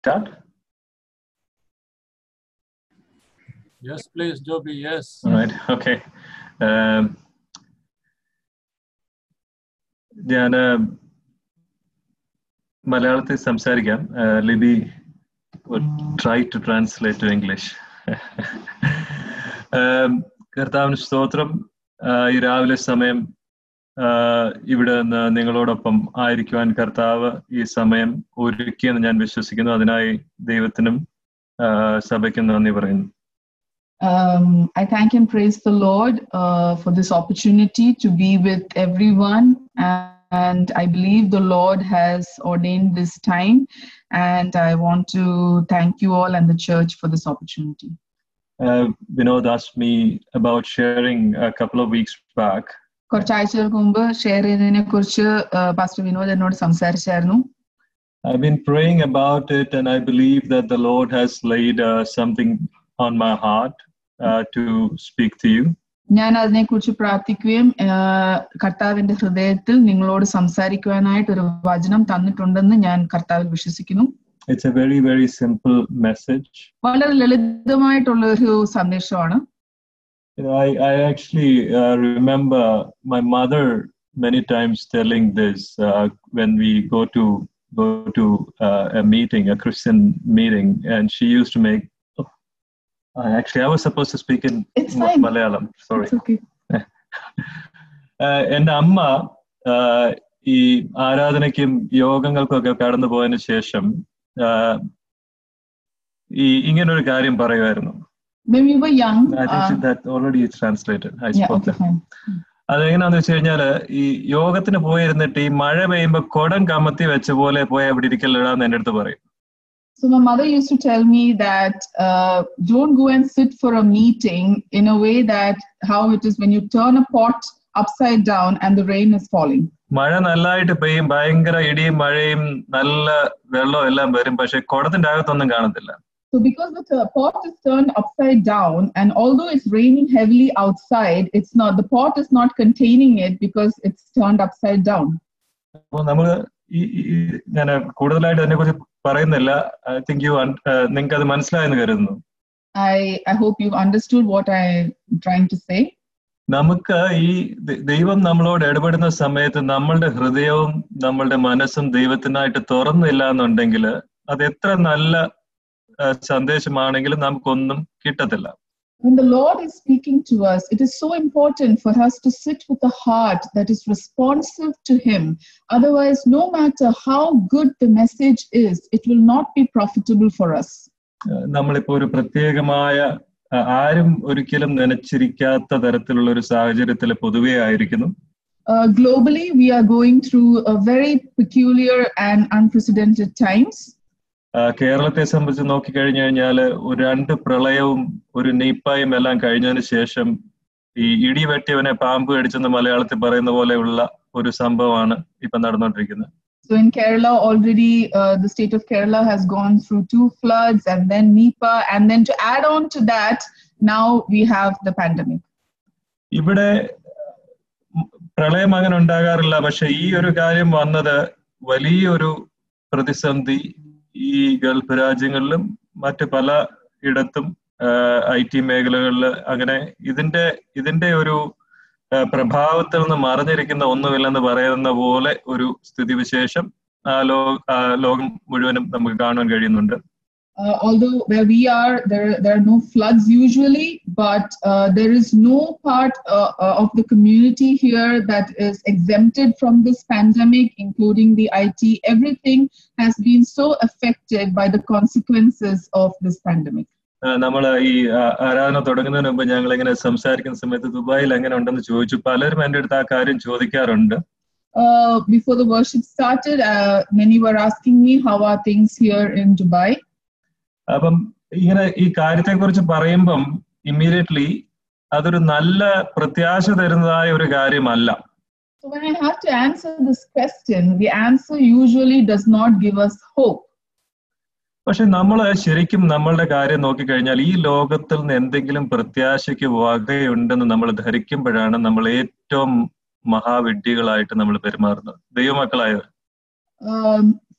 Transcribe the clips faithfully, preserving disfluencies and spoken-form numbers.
start? Yes, please, Joby. Yes. All right. Okay. Um, ഞാൻ മലയാളത്തിൽ സംസാരിക്കാം. Libi would try to translate to English. കർത്താവിന് സ്തോത്രം. ഈ രാവിലെ സമയം ഇവിടെ നിന്ന് നിങ്ങളോടൊപ്പം ആയിരിക്കുവാൻ കർത്താവ് ഈ സമയം ഒരുക്കിയെന്ന് ഞാൻ വിശ്വസിക്കുന്നു. അതിനായി ദൈവത്തിനും സഭയ്ക്കും നന്ദി പറയുന്നു. Um, I thank and praise the Lord uh, for this opportunity to be with everyone, and I believe the Lord has ordained this time, and I want to thank you all and the church for this opportunity. Uh, Vinod asked me about sharing a couple of weeks back. കുറച്ചാഴ്ചകൾക്ക് മുമ്പ് share ചെയ്തതിനെ കുറിച്ച് pastor Vinod എന്നോട് സംസാരിച്ചായിരുന്നു. I've been praying about it, and I believe that the Lord has laid uh, something on my heart uh, to speak to you. ഞാൻ അതിനെക്കുറിച്ച് പ്രാർത്ഥിക്കുകയും കർത്താവിന്റെ ഹൃദയത്തിൽ നിങ്ങളോട് സംസാരിക്കുവാനായിട്ട് ഒരു വചനം തന്നിട്ടുണ്ടെന്ന് ഞാൻ കർത്താവിൽ വിശ്വസിക്കുന്നു. It's a very very simple message. വളരെ ലളിതമായിട്ടുള്ള ഒരു സന്ദേശമാണ്. You know, I I actually uh, remember my mother many times telling this uh, when we go to go to uh, a meeting, a Christian meeting, and she used to make. Oh, actually, I was supposed to speak in it's fine. Malayalam. Sorry. It's okay. എൻ്റെ അമ്മ ഈ ആരാധനയ്ക്കും യോഗങ്ങൾക്കൊക്കെ കടന്നു പോയതിനു ശേഷം ഈ ഇങ്ങനൊരു കാര്യം പറയുമായിരുന്നു. When we were young, I think uh, that already is translated. I yeah, spoke okay, fine. അതെങ്ങനെയാന്ന് വെച്ച് കഴിഞ്ഞാല് ഈ യോഗത്തിന് പോയിരുന്നിട്ട് ഈ മഴ പെയ്യുമ്പോ കുടം കമത്തി വെച്ച പോലെ പോയി അവിടെ ഇരിക്കലിടാന്ന് എന്റെ അടുത്ത് പറയും. So my mother used to tell me that uh, don't go and sit for a meeting in a way that how it is when you turn a pot upside down and the rain is falling. മഴ നല്ലതായിട്ട് പെയ്യും, ഭയങ്കര ഇടിയും മഴയും നല്ല വെള്ളവും എല്ലാം വരും, പക്ഷെ കുടത്തിന്റെ അകത്തൊന്നും കാണത്തില്ല. So because the pot is turned upside down, and although it's raining heavily outside, it's not, the pot is not containing it because it's turned upside down. അപ്പോൾ നമ്മള് ഈ ഞാൻ കൂടുതലായിട്ട് അതിനെ കുറിച്ച് പറയുന്നില്ല. I think you നിങ്ങൾക്ക് അത് മനസ്സിലായെന്ന് കരുതുന്നു. I I hope you understood what I'm trying to say. നമുക്ക് ഈ ദൈവം നമ്മളോട് ഇടപെടുന്ന സമയത്ത് നമ്മളുടെ ഹൃദയവും നമ്മളുടെ മനസ്സും ദൈവത്തിനായിട്ട് തുറന്നില്ല എന്നുണ്ടെങ്കിൽ അത് എത്ര നല്ല സന്ദേശമാണെങ്കിലും നമുക്കൊന്നും കിട്ടത്തില്ല. When the Lord is speaking to us, it is so important for us to sit with a heart that is responsive to Him. Otherwise, no matter how good the message is, it will not be profitable for us. നമ്മളിപ്പോ ഒരു പ്രത്യേകമായ ആരും ഒരിക്കലും നനച്ചിരിക്കാത്ത തരത്തിലുള്ള ഒരു സാഹചര്യത്തിൽ പൊതുവെ ആയിരിക്കുന്നു. Globally, we are going through a very peculiar and unprecedented times. കേരളത്തെ സംബന്ധിച്ച് നോക്കിക്കഴിഞ്ഞു കഴിഞ്ഞാല് ഒരു രണ്ട് പ്രളയവും ഒരു നിപ്പായും എല്ലാം കഴിഞ്ഞതിന് ശേഷം ഈ ഇടി വെട്ടിയവനെ പാമ്പ് കടിച്ചെന്ന് മലയാളത്തിൽ പറയുന്ന പോലെയുള്ള ഒരു സംഭവമാണ് ഇപ്പൊ നടന്നുകൊണ്ടിരിക്കുന്നത്. So in Kerala already uh, the state of Kerala has gone through two floods and then Nipah, and then to add on to that now we have the pandemic. ഇവിടെ പ്രളയം അങ്ങനെ ഉണ്ടാകാറില്ല, പക്ഷെ ഈ ഒരു കാര്യം വന്നത് വലിയൊരു പ്രതിസന്ധി ഈ ഗൾഫ് രാജ്യങ്ങളിലും മറ്റ് പല ഇടത്തും ഐ ടി മേഖലകളിൽ അങ്ങനെ ഇതിന്റെ ഇതിന്റെ ഒരു പ്രഭാവത്തിൽ നിന്ന് മറഞ്ഞിരിക്കുന്ന ഒന്നുമില്ലെന്ന് പറയുന്ന പോലെ ഒരു സ്ഥിതിവിശേഷം ആ ലോ ലോകം മുഴുവനും നമുക്ക് കാണാൻ കഴിയുന്നുണ്ട്. Uh, although where we are, there there are no floods usually, but uh, there is no part uh, uh, of the community here that is exempted from this pandemic, including the I T. Everything has been so affected by the consequences of this pandemic. നമ്മൾ ഈ ആരാധന തുടങ്ങുന്നതിന് മുമ്പ് ഞങ്ങൾ ഇങ്ങനെ സംസാരിക്കുന്ന സമയത്ത് ദുബായിൽ എങ്ങനെ ഉണ്ടെന്ന് ചോദിച്ചു. പലരും എൻ്റെ അടുത്ത് ആ കാര്യം ചോദിക്കാറുണ്ട്. Uh, before the worship started, uh, many were asking me how are things here in Dubai. അപ്പം ഇങ്ങനെ ഈ കാര്യത്തെ കുറിച്ച് പറയുമ്പം ഇമ്മീഡിയറ്റ്ലി അതൊരു നല്ല പ്രത്യാശ തരുന്നതായ ഒരു കാര്യമല്ല. So when I have to answer this question, the answer usually does not give us hope. പക്ഷെ നമ്മൾ ശരിക്കും നമ്മളുടെ കാര്യം നോക്കിക്കഴിഞ്ഞാൽ ഈ ലോകത്തിൽ നിന്ന് എന്തെങ്കിലും പ്രത്യാശയ്ക്ക് വകയുണ്ടെന്ന് നമ്മൾ ധരിക്കുമ്പോഴാണ് നമ്മൾ ഏറ്റവും മഹാവിഡ്ഢികളായിട്ട് നമ്മൾ പെരുമാറുന്നത്, ദൈവമക്കളായത്. Um,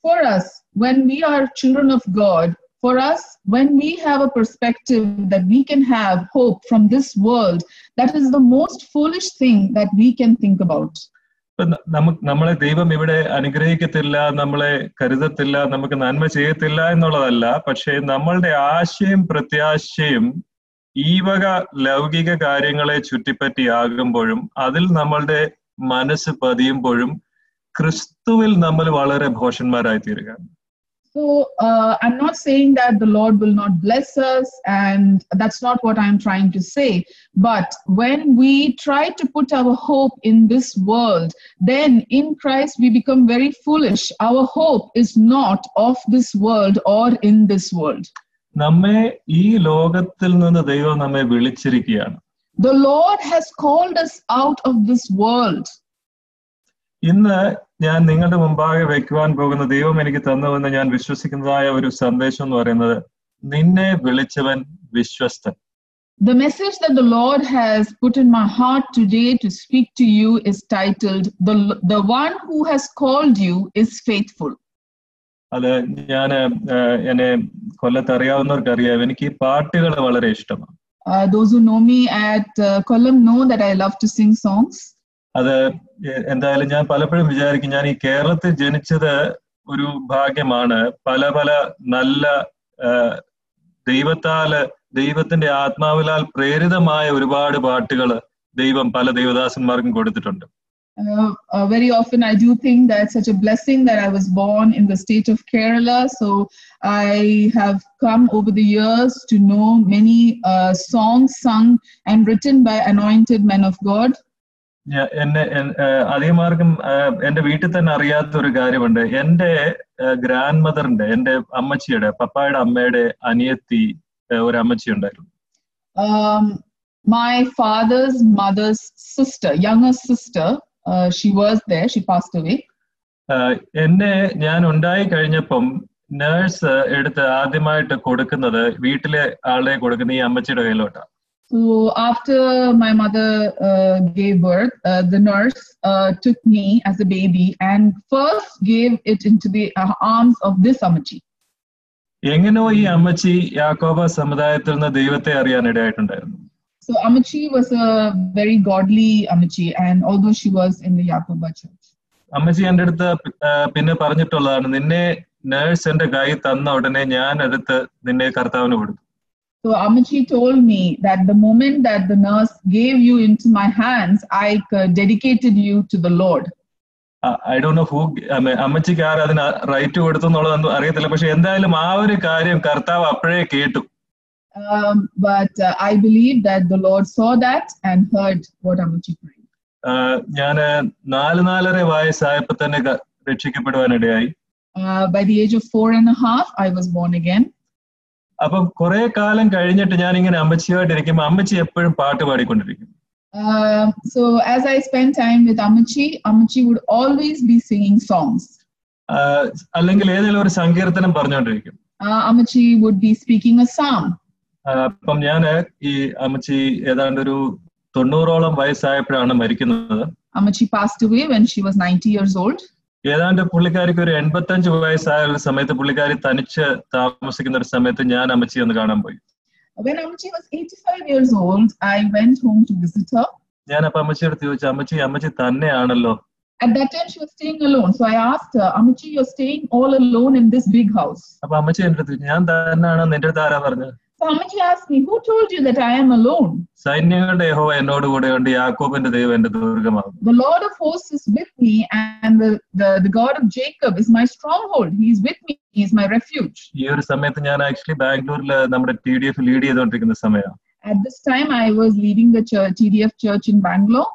for us, when we are children of God, for us, when we have a perspective that we can have hope from this world, that is the most foolish thing that we can think about. നമുക്ക് നമ്മളെ ദൈവം ഇവിടെ അനുഗ്രഹിക്കത്തില്ല, നമ്മളെ കരുതത്തില്ല, നമുക്ക് നന്മ ചെയ്യത്തില്ല എന്നുള്ളതല്ല. പക്ഷേ നമ്മളുടെ ആശയും പ്രത്യാശയും ഈ വക ലൗകിക കാര്യങ്ങളെ ചുറ്റിപ്പറ്റിയാകുമ്പോഴും അതിൽ നമ്മളുടെ മനസ്സ് പതിയുമ്പോഴും ക്രിസ്തുവിൽ നമ്മൾ വളരെ ഭോഷന്മാരായി തീരുകയാണ്. So uh, I'm not saying that the Lord will not bless us, and that's not what I'm trying to say. But when we try to put our hope in this world, then in Christ we become very foolish. Our hope is not of this world or in this world. നമ്മെ ഈ ലോകത്തിൽ നിന്ന് ദൈവം നമ്മെ വിളിച്ചിരിക്കുകയാണ്. The Lord has called us out of this world. ഇന്ന് ഞാൻ നിങ്ങളുടെ മുമ്പാകെ വെക്കുവാൻ പോകുന്ന ദൈവം എനിക്ക് തന്നുവെന്ന് ഞാൻ വിശ്വസിക്കുന്നതായ ഒരു സന്ദേശം എന്ന് പറയുന്നത്, നിന്നെ വിളിച്ചവൻ വിശ്വസ്തൻ. The message that the Lord has put in my heart today to speak to you is titled, the, the one who has called you is faithful. അത് ഞാൻ എന്നെ കൊല്ലത്ത് അറിയാവുന്നവർക്ക് അറിയാം, എനിക്ക് ഈ പാട്ടുകൾ വളരെ ഇഷ്ടമാണ്. Uh, those who know me at uh, Kollam know that I love to sing songs. അത് എന്തായാലും ഞാൻ പലപ്പോഴും വിചാരിക്കും, ഞാൻ ഈ കേരളത്തിൽ ജനിച്ചത് ഒരു ഭാഗ്യമാണ്. പല പല നല്ല ദൈവത്താല് ദൈവത്തിന്റെ ആത്മാവിലാൽ പ്രേരിതമായ ഒരുപാട് പാട്ടുകൾ ദൈവം പല ദൈവദാസന്മാർക്കും കൊടുത്തിട്ടുണ്ട്. Uh, uh, very often I do think that such a blessing that I was born in the state of Kerala. So I have come over the years to know many uh, songs sung and written by anointed men of God. എന്നെ അധികമാർക്കും എന്റെ വീട്ടിൽ തന്നെ അറിയാത്ത ഒരു കാര്യമുണ്ട്. എന്റെ grand മദറിന്റെ, എന്റെ അമ്മച്ചിയുടെ, പപ്പായുടെ അമ്മയുടെ അനിയത്തി ഒരു അമ്മച്ചി ഉണ്ടായിരുന്നു. Um, my father's mother's sister, younger sister, uh, she was there. She passed away. എന്നെ ഞാൻ ഉണ്ടായി കഴിഞ്ഞപ്പം നേഴ്സ് എടുത്ത് ആദ്യമായിട്ട് കൊടുക്കുന്നത് വീട്ടിലെ ആളെ കൊടുക്കുന്ന ഈ അമ്മച്ചിയുടെ കയ്യിലോട്ടാണ്. So after my mother uh, gave birth, uh, the nurse uh, took me as a baby and first gave it into the uh, arms of this Amachi. എങ്ങനെയോ ഈ അമ്മച്ചി യാക്കോബ സമുദായത്തിൽ നിന്ന് ദൈവത്തെ അറിയാൻ ഇടയായിട്ടുണ്ടായിരുന്നു. So Amachi was a very godly Amachi, and although she was in the Yakoba church. അമ്മച്ചി എൻ്റെ അടുത്ത് പിന്നെ പറഞ്ഞിട്ടുള്ളതാണ്, നിന്നെ നേഴ്സ് എന്റെ കൈ തന്ന ഉടനെ ഞാൻ എടുത്ത് നിന്നെ കർത്താവിന് കൊടുത്തു. So Amachi told me that the moment that the nurse gave you into my hands, I uh, dedicated you to the Lord. I don't know who, അമ്മച്ചിക്ക് ആര് അതിന് റൈറ്റ് കൊടുത്തു എന്നുള്ളതൊന്നും അറിയത്തില്ല. പക്ഷെ എന്തായാലും ആ ഒരു കാര്യം കർത്താവ് അപ്പോഴേ കേട്ടു. Um, but uh, I believe that the Lord saw that and heard what Amachi prayed. ഞാൻ നാല് നാലര വയസ്സായപ്പോ തന്നെ രക്ഷിക്കപ്പെടുവാനിടയായി. Uh, by the age of four and a half, I was born again. അപ്പം കുറെ കാലം കഴിഞ്ഞിട്ട് ഞാൻ ഇങ്ങനെ അമ്മച്ചിയായിട്ടിരിക്കുമ്പോൾ അമ്മച്ചി എപ്പോഴും പാട്ട് പാടിക്കൊണ്ടിരിക്കും. Uh, so as I spent time with Amachi, Amachi would always be singing songs. അല്ലെങ്കിൽ ഏതെങ്കിലും ഒരു സങ്കീർത്തനം പറഞ്ഞുകൊണ്ടിരിക്കും. Uh, Amachi would be speaking a psalm. അപ്പം ഞാൻ ഈ അമ്മച്ചി ഏതാണ്ട് ഒരു തൊണ്ണൂറോളം വയസ്സായപ്പോഴാണ് മരിക്കുന്നത്. Amachi passed away when she was ninety years old. ഏതാണ്ട് പുള്ളിക്കാരിക്ക് ഒരു എൺപത്തഞ്ച് വയസ്സായ ഒരു സമയത്ത് പുള്ളിക്കാരി തനിച്ച് താമസിക്കുന്ന ഒരു സമയത്ത് ഞാൻ അമ്മച്ചി ഒന്ന് കാണാൻ പോയി. When Amachi was eighty-five years old, I went home to visit her. ഞാൻ അപ്പൊ അമ്മച്ചിയോട് ചോദിച്ചു, അമ്മച്ചി അമ്മച്ചി തന്നെയാണല്ലോ. At that time she was staying alone, so I asked her, Amachi, you're staying all alone in this big house. അപ്പൊ അമ്മച്ചി എന്റെ അടുത്ത്, ഞാൻ തന്നെയാണോ, നിന്റെ അടുത്ത് ആരാ പറഞ്ഞത്? So Amachi asked me, who told you that I am alone? സൈന്യങ്ങളുടെ യഹോവ എന്നോട് കൂടെയുണ്ട്, യാക്കോബിന്റെ ദൈവം എന്റെ ദുർഗമാകുന്നു. The Lord of hosts is with me, and the, the, the God of Jacob is my stronghold. He is with me, he is my refuge. ഈ ഒരു സമയത്ത് ഞാൻ ആക്ച്വലി ബാംഗ്ലൂരിൽ നമ്മുടെ ടി ഡി എഫ് ലീഡ് ചെയ്തുകൊണ്ടിരിക്കുന്ന സമയമാണ്. At this time I was leading the church, T D F church in Bangalore.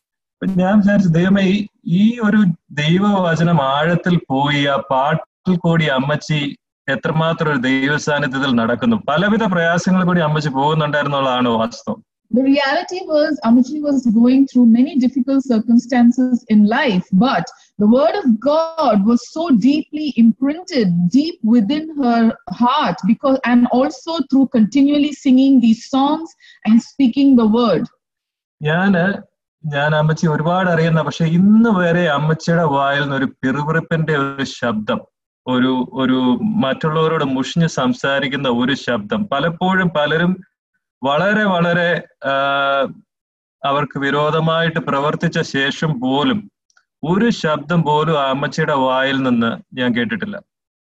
ഞാൻ വിചാരിച്ചു, ദൈവമേ ഈ ഒരു ദൈവവചനം ആഴത്തിൽ പോയി ആ പാട്ടിൽ കൂടി അമ്മച്ചി എത്രമാത്രം ഒരു ദൈവ സാന്നിധ്യത്തിൽ നടക്കുന്നു. പലവിധ പ്രയാസങ്ങൾ കൂടി അമ്മച്ചി പോകുന്നുണ്ടായിരുന്നുള്ളതാണ് വാസ്തവം. The reality was Amachi was going through many difficult circumstances in life, but the word of God was so deeply imprinted deep within her heart, because and also through continually singing these songs and speaking the word. ഞാന് ഞാൻ അമ്മച്ചി ഒരുപാട് അറിയുന്ന, പക്ഷെ ഇന്ന് വരെ അമ്മച്ചിയുടെ വായിൽ നിന്ന് ഒരു പിറുപിറുപ്പിന്റെ ഒരു ശബ്ദം ഒരു ഒരു മറ്റുള്ളവരോട് മുഷിഞ്ഞ് സംസാരിക്കുന്ന ഒരു ശബ്ദം. പലപ്പോഴും പലരും വളരെ വളരെ അവർക്ക് വിരോധമായിട്ട് പ്രവർത്തിച്ച ശേഷം പോലും ഒരു ശബ്ദം പോലും ആ അമ്മച്ചിയുടെ വായിൽ നിന്ന് ഞാൻ കേട്ടിട്ടില്ല.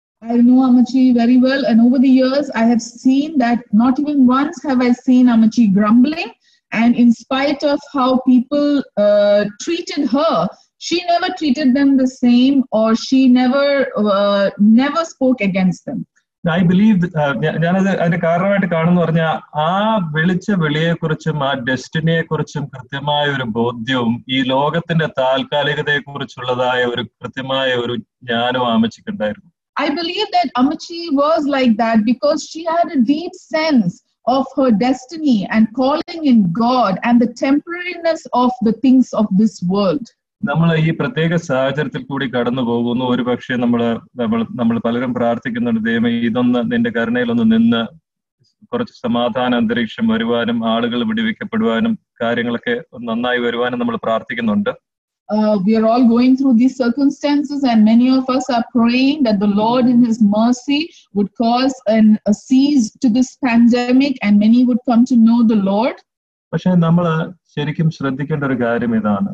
I know Ammachi very well, and over the years I have seen that not even once have I seen Ammachi grumbling, and in spite of how people uh, treated her, she never treated them the same, or she never uh, never spoke against them. I believe ഞാനത് അതിന്റെ കാരണമായിട്ട് കാണുന്നു പറഞ്ഞാൽ ആ വിളിച്ച വിളിയെ കുറിച്ചും ആ ഡെസ്റ്റിനിയെ കുറിച്ചും കൃത്യമായ ഒരു ബോധ്യവും ഈ ലോകത്തിന്റെ താൽക്കാലികതയെ കുറിച്ചുള്ളതായ ഒരു കൃത്യമായ ഒരു ജ്ഞാനവും അമ്മച്ചിക്കുണ്ടായിരുന്നു. I believe that Ammachi was like that because she had a deep sense of her destiny and calling in God and the temporariness of the things of this world. നമ്മൾ ഈ പ്രത്യേക സാഹചര്യത്തിൽ കൂടി കടന്നു പോകുന്നു. ഒരു പക്ഷേ നമ്മൾ നമ്മൾ നമ്മൾ പലരും പ്രാർത്ഥിക്കുന്നുണ്ട്, ദൈവമേ ഇതൊന്ന് നിന്റെ കരുണയിലൊന്ന് നിന്ന് കുറച്ച് സമാധാന അന്തരീക്ഷം വരുവാനും ആളുകൾ വിടുവിക്കപ്പെടുവാനും കാര്യങ്ങളൊക്കെ നന്നായി വരുവാനും നമ്മൾ പ്രാർത്ഥിക്കുന്നുണ്ട്. Uh, we are all going through these circumstances, and many of us are praying that the Lord in His mercy would cause an, a cease to this pandemic and many would come to know the Lord. പക്ഷെ നമ്മൾ ശരിക്കും ശ്രദ്ധിക്കേണ്ട ഒരു കാര്യം ഇതാണ്,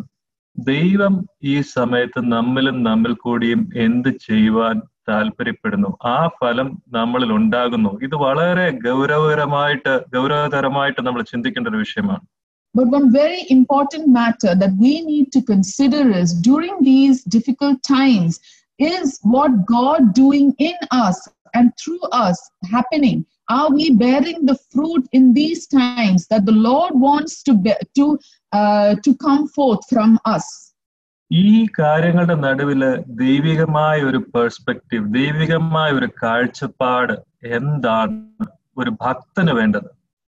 ദൈവം ഈ സമയത്ത് നമ്മിലും നമ്മിൽ കൂടിയും എന്ത് ചെയ്യുവാൻ താല്പര്യപ്പെടുന്നു, ആ ഫലം നമ്മളിൽ ഉണ്ടാകുന്നു. ഇത് വളരെ ഗൗരവകരമായിട്ട് ഗൗരവതരമായിട്ട് നമ്മൾ ചിന്തിക്കേണ്ട ഒരു വിഷയമാണ്. But one very important matter that we need to consider is during these difficult times is what God doing in us and through us happening. Are we bearing the fruit in these times that the Lord wants to be, to uh, to come forth from us? ഈ കാര്യങ്ങളുടെ നടുവില് ദൈവികമായ ഒരു perspective, ദൈവികമായ ഒരു കാഴ്ചപ്പാട് എന്താണ് ഒരു ഭക്തന് വേണ്ടത്?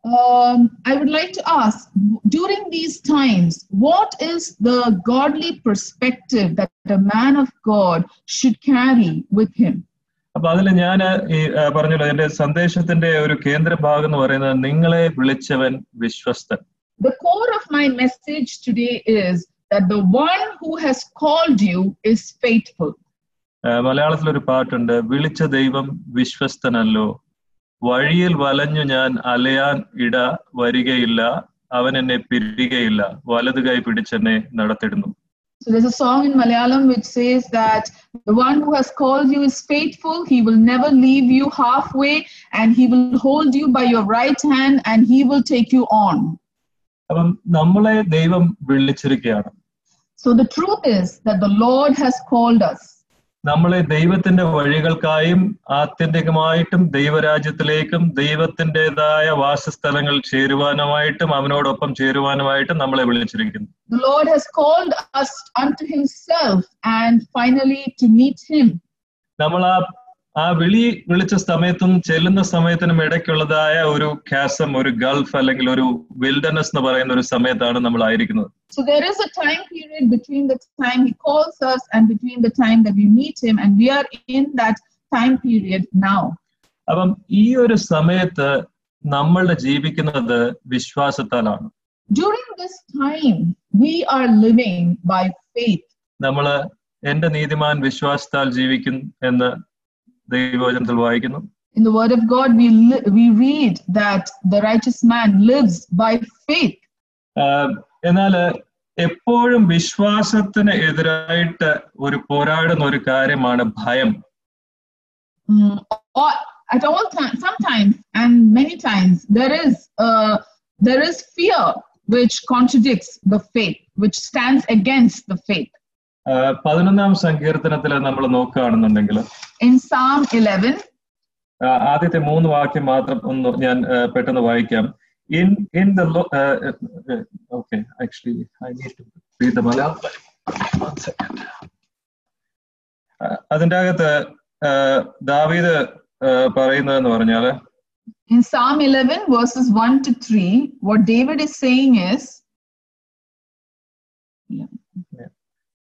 Um, I would like to ask, during these times, what is the godly perspective that a man of God should carry with him? അപ്പൊ അതിൽ ഞാൻ ഈ പറഞ്ഞല്ലോ, എന്റെ സന്ദേശത്തിന്റെ ഒരു കേന്ദ്ര ഭാഗം എന്ന് പറയുന്നത് നിങ്ങളെ വിളിച്ചവൻ വിശ്വസ്തൻ. The core of my message today is that the one who has called you is faithful. മലയാളത്തിലൊരു പാട്ടുണ്ട്, വിളിച്ച ദൈവം വിശ്വസ്തനല്ലോ, വഴിയിൽ വലഞ്ഞു ഞാൻ അലയാൻ ഇട വരികയില്ല, അവൻ എന്നെ പിരിയുകയില്ല, വലതു കൈ പിടിച്ചെന്നെ നടത്തിടുന്നു. So there's a song in Malayalam which says that the one who has called you is faithful, he will never leave you halfway, and he will hold you by your right hand and he will take you on. അപ്പം നമ്മളെ ദൈവം വിളിച്ചിരിക്കുകയാണ്. So the truth is that the Lord has called us. നമ്മളെ ദൈവത്തിന്റെ വഴികൾക്കായും ആത്യന്തികമായിട്ടും ദൈവരാജ്യത്തിലേക്കും ദൈവത്തിൻ്റെതായ വാസസ്ഥലങ്ങൾ ചേരുവാനുമായിട്ടും അവനോടൊപ്പം ചേരുവാനുമായിട്ടും നമ്മളെ വിളിച്ചിരിക്കുന്നു. The Lord has called us unto Himself and finally to meet Him. നമ്മൾ ആ ആ വിളി വിളിച്ച സമയത്തും ചെല്ലുന്ന സമയത്തിനും ഇടയ്ക്കുള്ളതായ ഒരു ഖ്യാസം, ഒരു ഗൾഫ് അല്ലെങ്കിൽ ഒരു വിൽഡർനെസ് എന്ന് പറയുന്ന ഒരു സമയത്താണ് നമ്മൾ ആയിരിക്കുന്നത്. So there is a time period between the time He calls us and between the time that we meet Him, and we are in that time period now. അപ്പം ഈ ഒരു സമയത്ത് നമ്മൾ ജീവിക്കുന്നത് വിശ്വാസത്താലാണ്. During this time we are living by faith. നമ്മൾ എന്റെ നീതിമാൻ വിശ്വാസത്താൽ ജീവിക്കും എന്ന് ദൈവവചനത്തിൽ വായിക്കുന്നു. In the word of God we li- we read that the righteous man lives by faith. എന്നാൽ എപ്പോഴും വിശ്വാസത്തിന് എതിരായിട്ട് ഒരു പോരാടുന്ന ഒരു കാര്യമാണ് ഭയം. Mm, or at all times, sometimes and many times there is uh, there is fear which contradicts the faith, which stands against the faith. പതിനൊന്നാം സങ്കീർത്തനത്തിൽ നമ്മൾ നോക്കുകയാണെന്നുണ്ടെങ്കിൽ in Psalm eleven, ആദ്യത്തെ മൂന്ന് വാക്യം മാത്രം ഒന്ന് ഞാൻ പെട്ടെന്ന് വായിക്കാം. in in the uh, uh, okay actually I need to read the Malayalam. One second. അതിന്റെ അകത്ത് ദാവീദ് പറയുന്നതെന്ന് പറഞ്ഞാൽ in Psalm eleven verses one to three, what David is saying is, yeah. Yeah.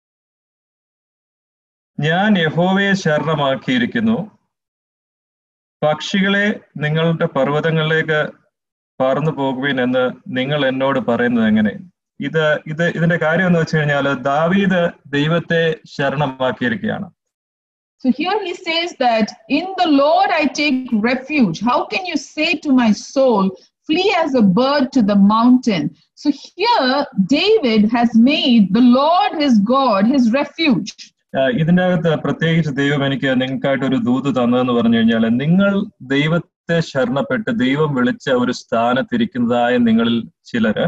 ഞാൻ യഹോവയെ ശരണമാക്കിയിരിക്കുന്നു, പക്ഷികളെ നിങ്ങളുടെ പർവ്വതങ്ങളിലേക്ക് പറന്നു പോകുവിൻ എന്ന് നിങ്ങൾ എന്നോട് പറയുന്നത് എങ്ങനെ? ഇത് ഇത് ഇതിന്റെ കാര്യം എന്ന് വെച്ച് കഴിഞ്ഞാൽ ദാവീദ് ദൈവത്തെ ശരണമാക്കിയിരിക്കുകയാണ്. So here he says that in the Lord I take refuge. How can you say to my soul, flee as a bird to the mountain? So here David has made the Lord his God his refuge. ഇതിന്റെ അകത്ത് പ്രത്യേകിച്ച് ദൈവം എനിക്ക് നിങ്ങൾക്കായിട്ട് ഒരു ദൂത് തന്നതെന്ന് പറഞ്ഞു കഴിഞ്ഞാൽ, നിങ്ങൾ ദൈവത്തെ ശരണപ്പെട്ട് ദൈവം വിളിച്ച ഒരു സ്ഥാനത്തിരിക്കുന്നതായ നിങ്ങളിൽ ചിലര്.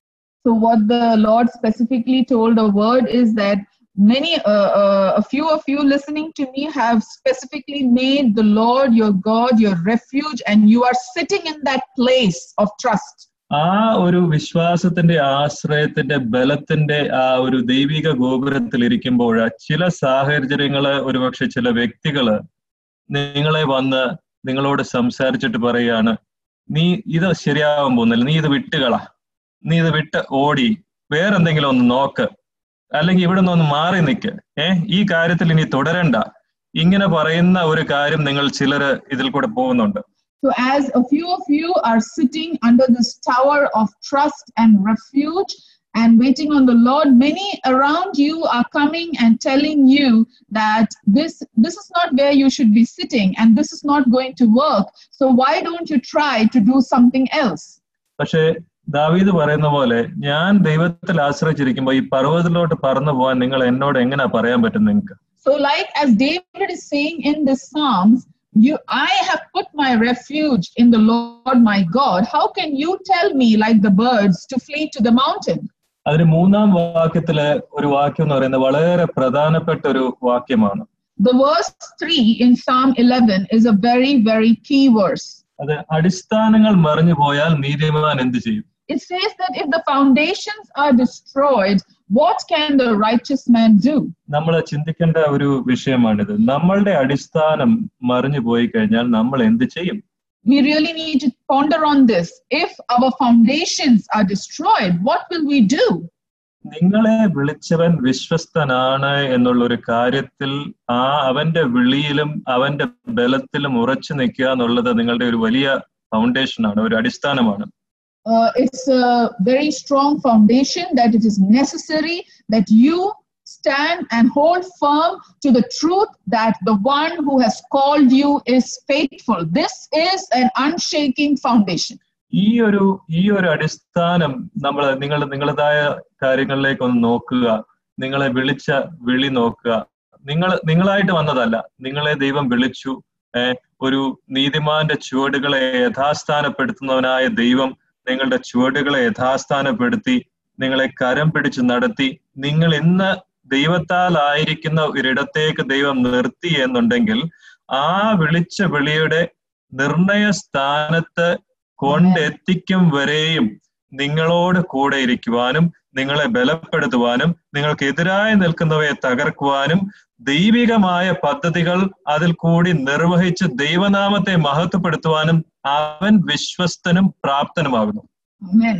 So what the Lord specifically told a word is that many, uh, uh, a few of you listening to me have specifically made the Lord your God your refuge, and you are sitting in that place of trust. ആ ഒരു വിശ്വാസത്തിന്റെ ആശ്രയത്തിന്റെ ബലത്തിന്റെ ആ ഒരു ദൈവിക ഗോപുരത്തിൽ ഇരിക്കുമ്പോൾ ചില സാഹചര്യങ്ങള്, ഒരുപക്ഷെ ചില വ്യക്തികള് നിങ്ങളെ വന്ന് നിങ്ങളോട് സംസാരിച്ചിട്ട് പറയാണ്, നീ ഇത് ശരിയാവാൻ പോകുന്നില്ല, നീ ഇത് വിട്ടുകള, നീ ഇത് വിട്ട് ഓടി വേറെന്തെങ്കിലും ഒന്ന് നോക്ക്, അല്ലെങ്കിൽ ഇവിടെ നിന്ന് ഒന്ന് മാറി നിൽക്ക്, ഏഹ് ഈ കാര്യത്തിൽ ഇനി തുടരണ്ട, ഇങ്ങനെ പറയുന്ന ഒരു കാര്യം നിങ്ങൾ ചിലര് ഇതിൽ കൂടെ പോകുന്നുണ്ട്. So as a few of you are sitting under this tower of trust and refuge and waiting on the Lord, many around you are coming and telling you that this this is not where you should be sitting and this is not going to work. So why don't you try to do something else? പക്ഷേ ദാവീദ് പറയുന്ന പോലെ ഞാൻ ദൈവത്തിൽ ആശ്രയിച്ചിരിക്കുമ്പോൾ ഈ പർവ്വതത്തിലോട്ട് പറന്നു പോകാൻ നിങ്ങൾ എന്നോട് എങ്ങനെ പറയാൻ പറ്റും നിങ്ങൾക്ക്? So like as David is saying in the Psalms, you I have put my refuge in the Lord my God. How can you tell me like the birds to flee to the mountain? അതിന് മൂന്നാം വാക്യത്തിലെ ഒരു വാക്യം എന്ന് പറയുന്നത് വളരെ പ്രധാനപ്പെട്ട ഒരു വാക്യമാണ്. The verse three in Psalm eleven is a very very key verse. അത് അടിസ്ഥാനങ്ങൾ മറിഞ്ഞു പോയാൽ നീതിമാൻ എന്ത് ചെയ്യും? It says that if the foundations are destroyed, what can the righteous man do? നമ്മൾ ചിന്തിക്കേണ്ട ഒരു വിഷയമാണിത്. നമ്മളുടെ അടിസ്ഥാനം മറിഞ്ഞു പോയി കഴിഞ്ഞാൽ നമ്മൾ എന്ത് ചെയ്യും? We really need to ponder on this. If our foundations are destroyed, what will we do? നിങ്ങളെ വിളിച്ചവൻ വിശ്വസ്തനാണ് എന്നുള്ള ഒരു കാര്യത്തിൽ ആ അവന്റെ വിളിയിലും അവന്റെ ബലത്തിലും ഉറച്ചു നിൽക്കുക എന്നുള്ളത് നിങ്ങളുടെ ഒരു വലിയ ഫൗണ്ടേഷനാണ്, ഒരു അടിസ്ഥാനമാണ്. Uh, it's a very strong foundation that it is necessary that you stand and hold firm to the truth that the one who has called you is faithful. This is an unshaking foundation. ഈ ഒരു ഈ ഒരു അടിസ്ഥാനം നമ്മൾ നിങ്ങൾ നിങ്ങളുടേതായ കാര്യങ്ങളിലേക്ക് ഒന്ന് നോക്കുക. നിങ്ങളെ വിളിച്ച വിളി നോക്കുക. നിങ്ങൾ നിങ്ങളായിട്ട് വന്നതല്ല, നിങ്ങളെ ദൈവം വിളിച്ചു. ഏർ ഒരു നീതിമാന്റെ ചുവടുകളെ യഥാസ്ഥാനപ്പെടുത്തുന്നവനായ ദൈവം നിങ്ങളുടെ ചുവടുകളെ യഥാസ്ഥാനപ്പെടുത്തി നിങ്ങളെ കരം പിടിച്ച് നടത്തി നിങ്ങൾ ഇന്ന് ദൈവത്താൽ ആയിരിക്കുന്ന ഒരിടത്തേക്ക് ദൈവം നിർത്തി എന്നുണ്ടെങ്കിൽ ആ വിളിച്ച വിളിയുടെ നിർണയ സ്ഥാനത്ത് കൊണ്ടെത്തിക്കും വരെയും നിങ്ങളോട് കൂടെ ഇരിക്കുവാനും നിങ്ങളെ ബലപ്പെടുത്തുവാനും നിങ്ങൾക്കെതിരായി നിൽക്കുന്നവയെ തകർക്കുവാനും ദൈവികമായ പദ്ധതികൾ അതിൽ കൂടി നിർവഹിച്ച് ദൈവനാമത്തെ മഹത്വപ്പെടുത്തുവാനും അവൻ വിശ്വസ്തനും പ്രാപ്തനുമാകുന്നു. Amen.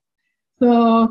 So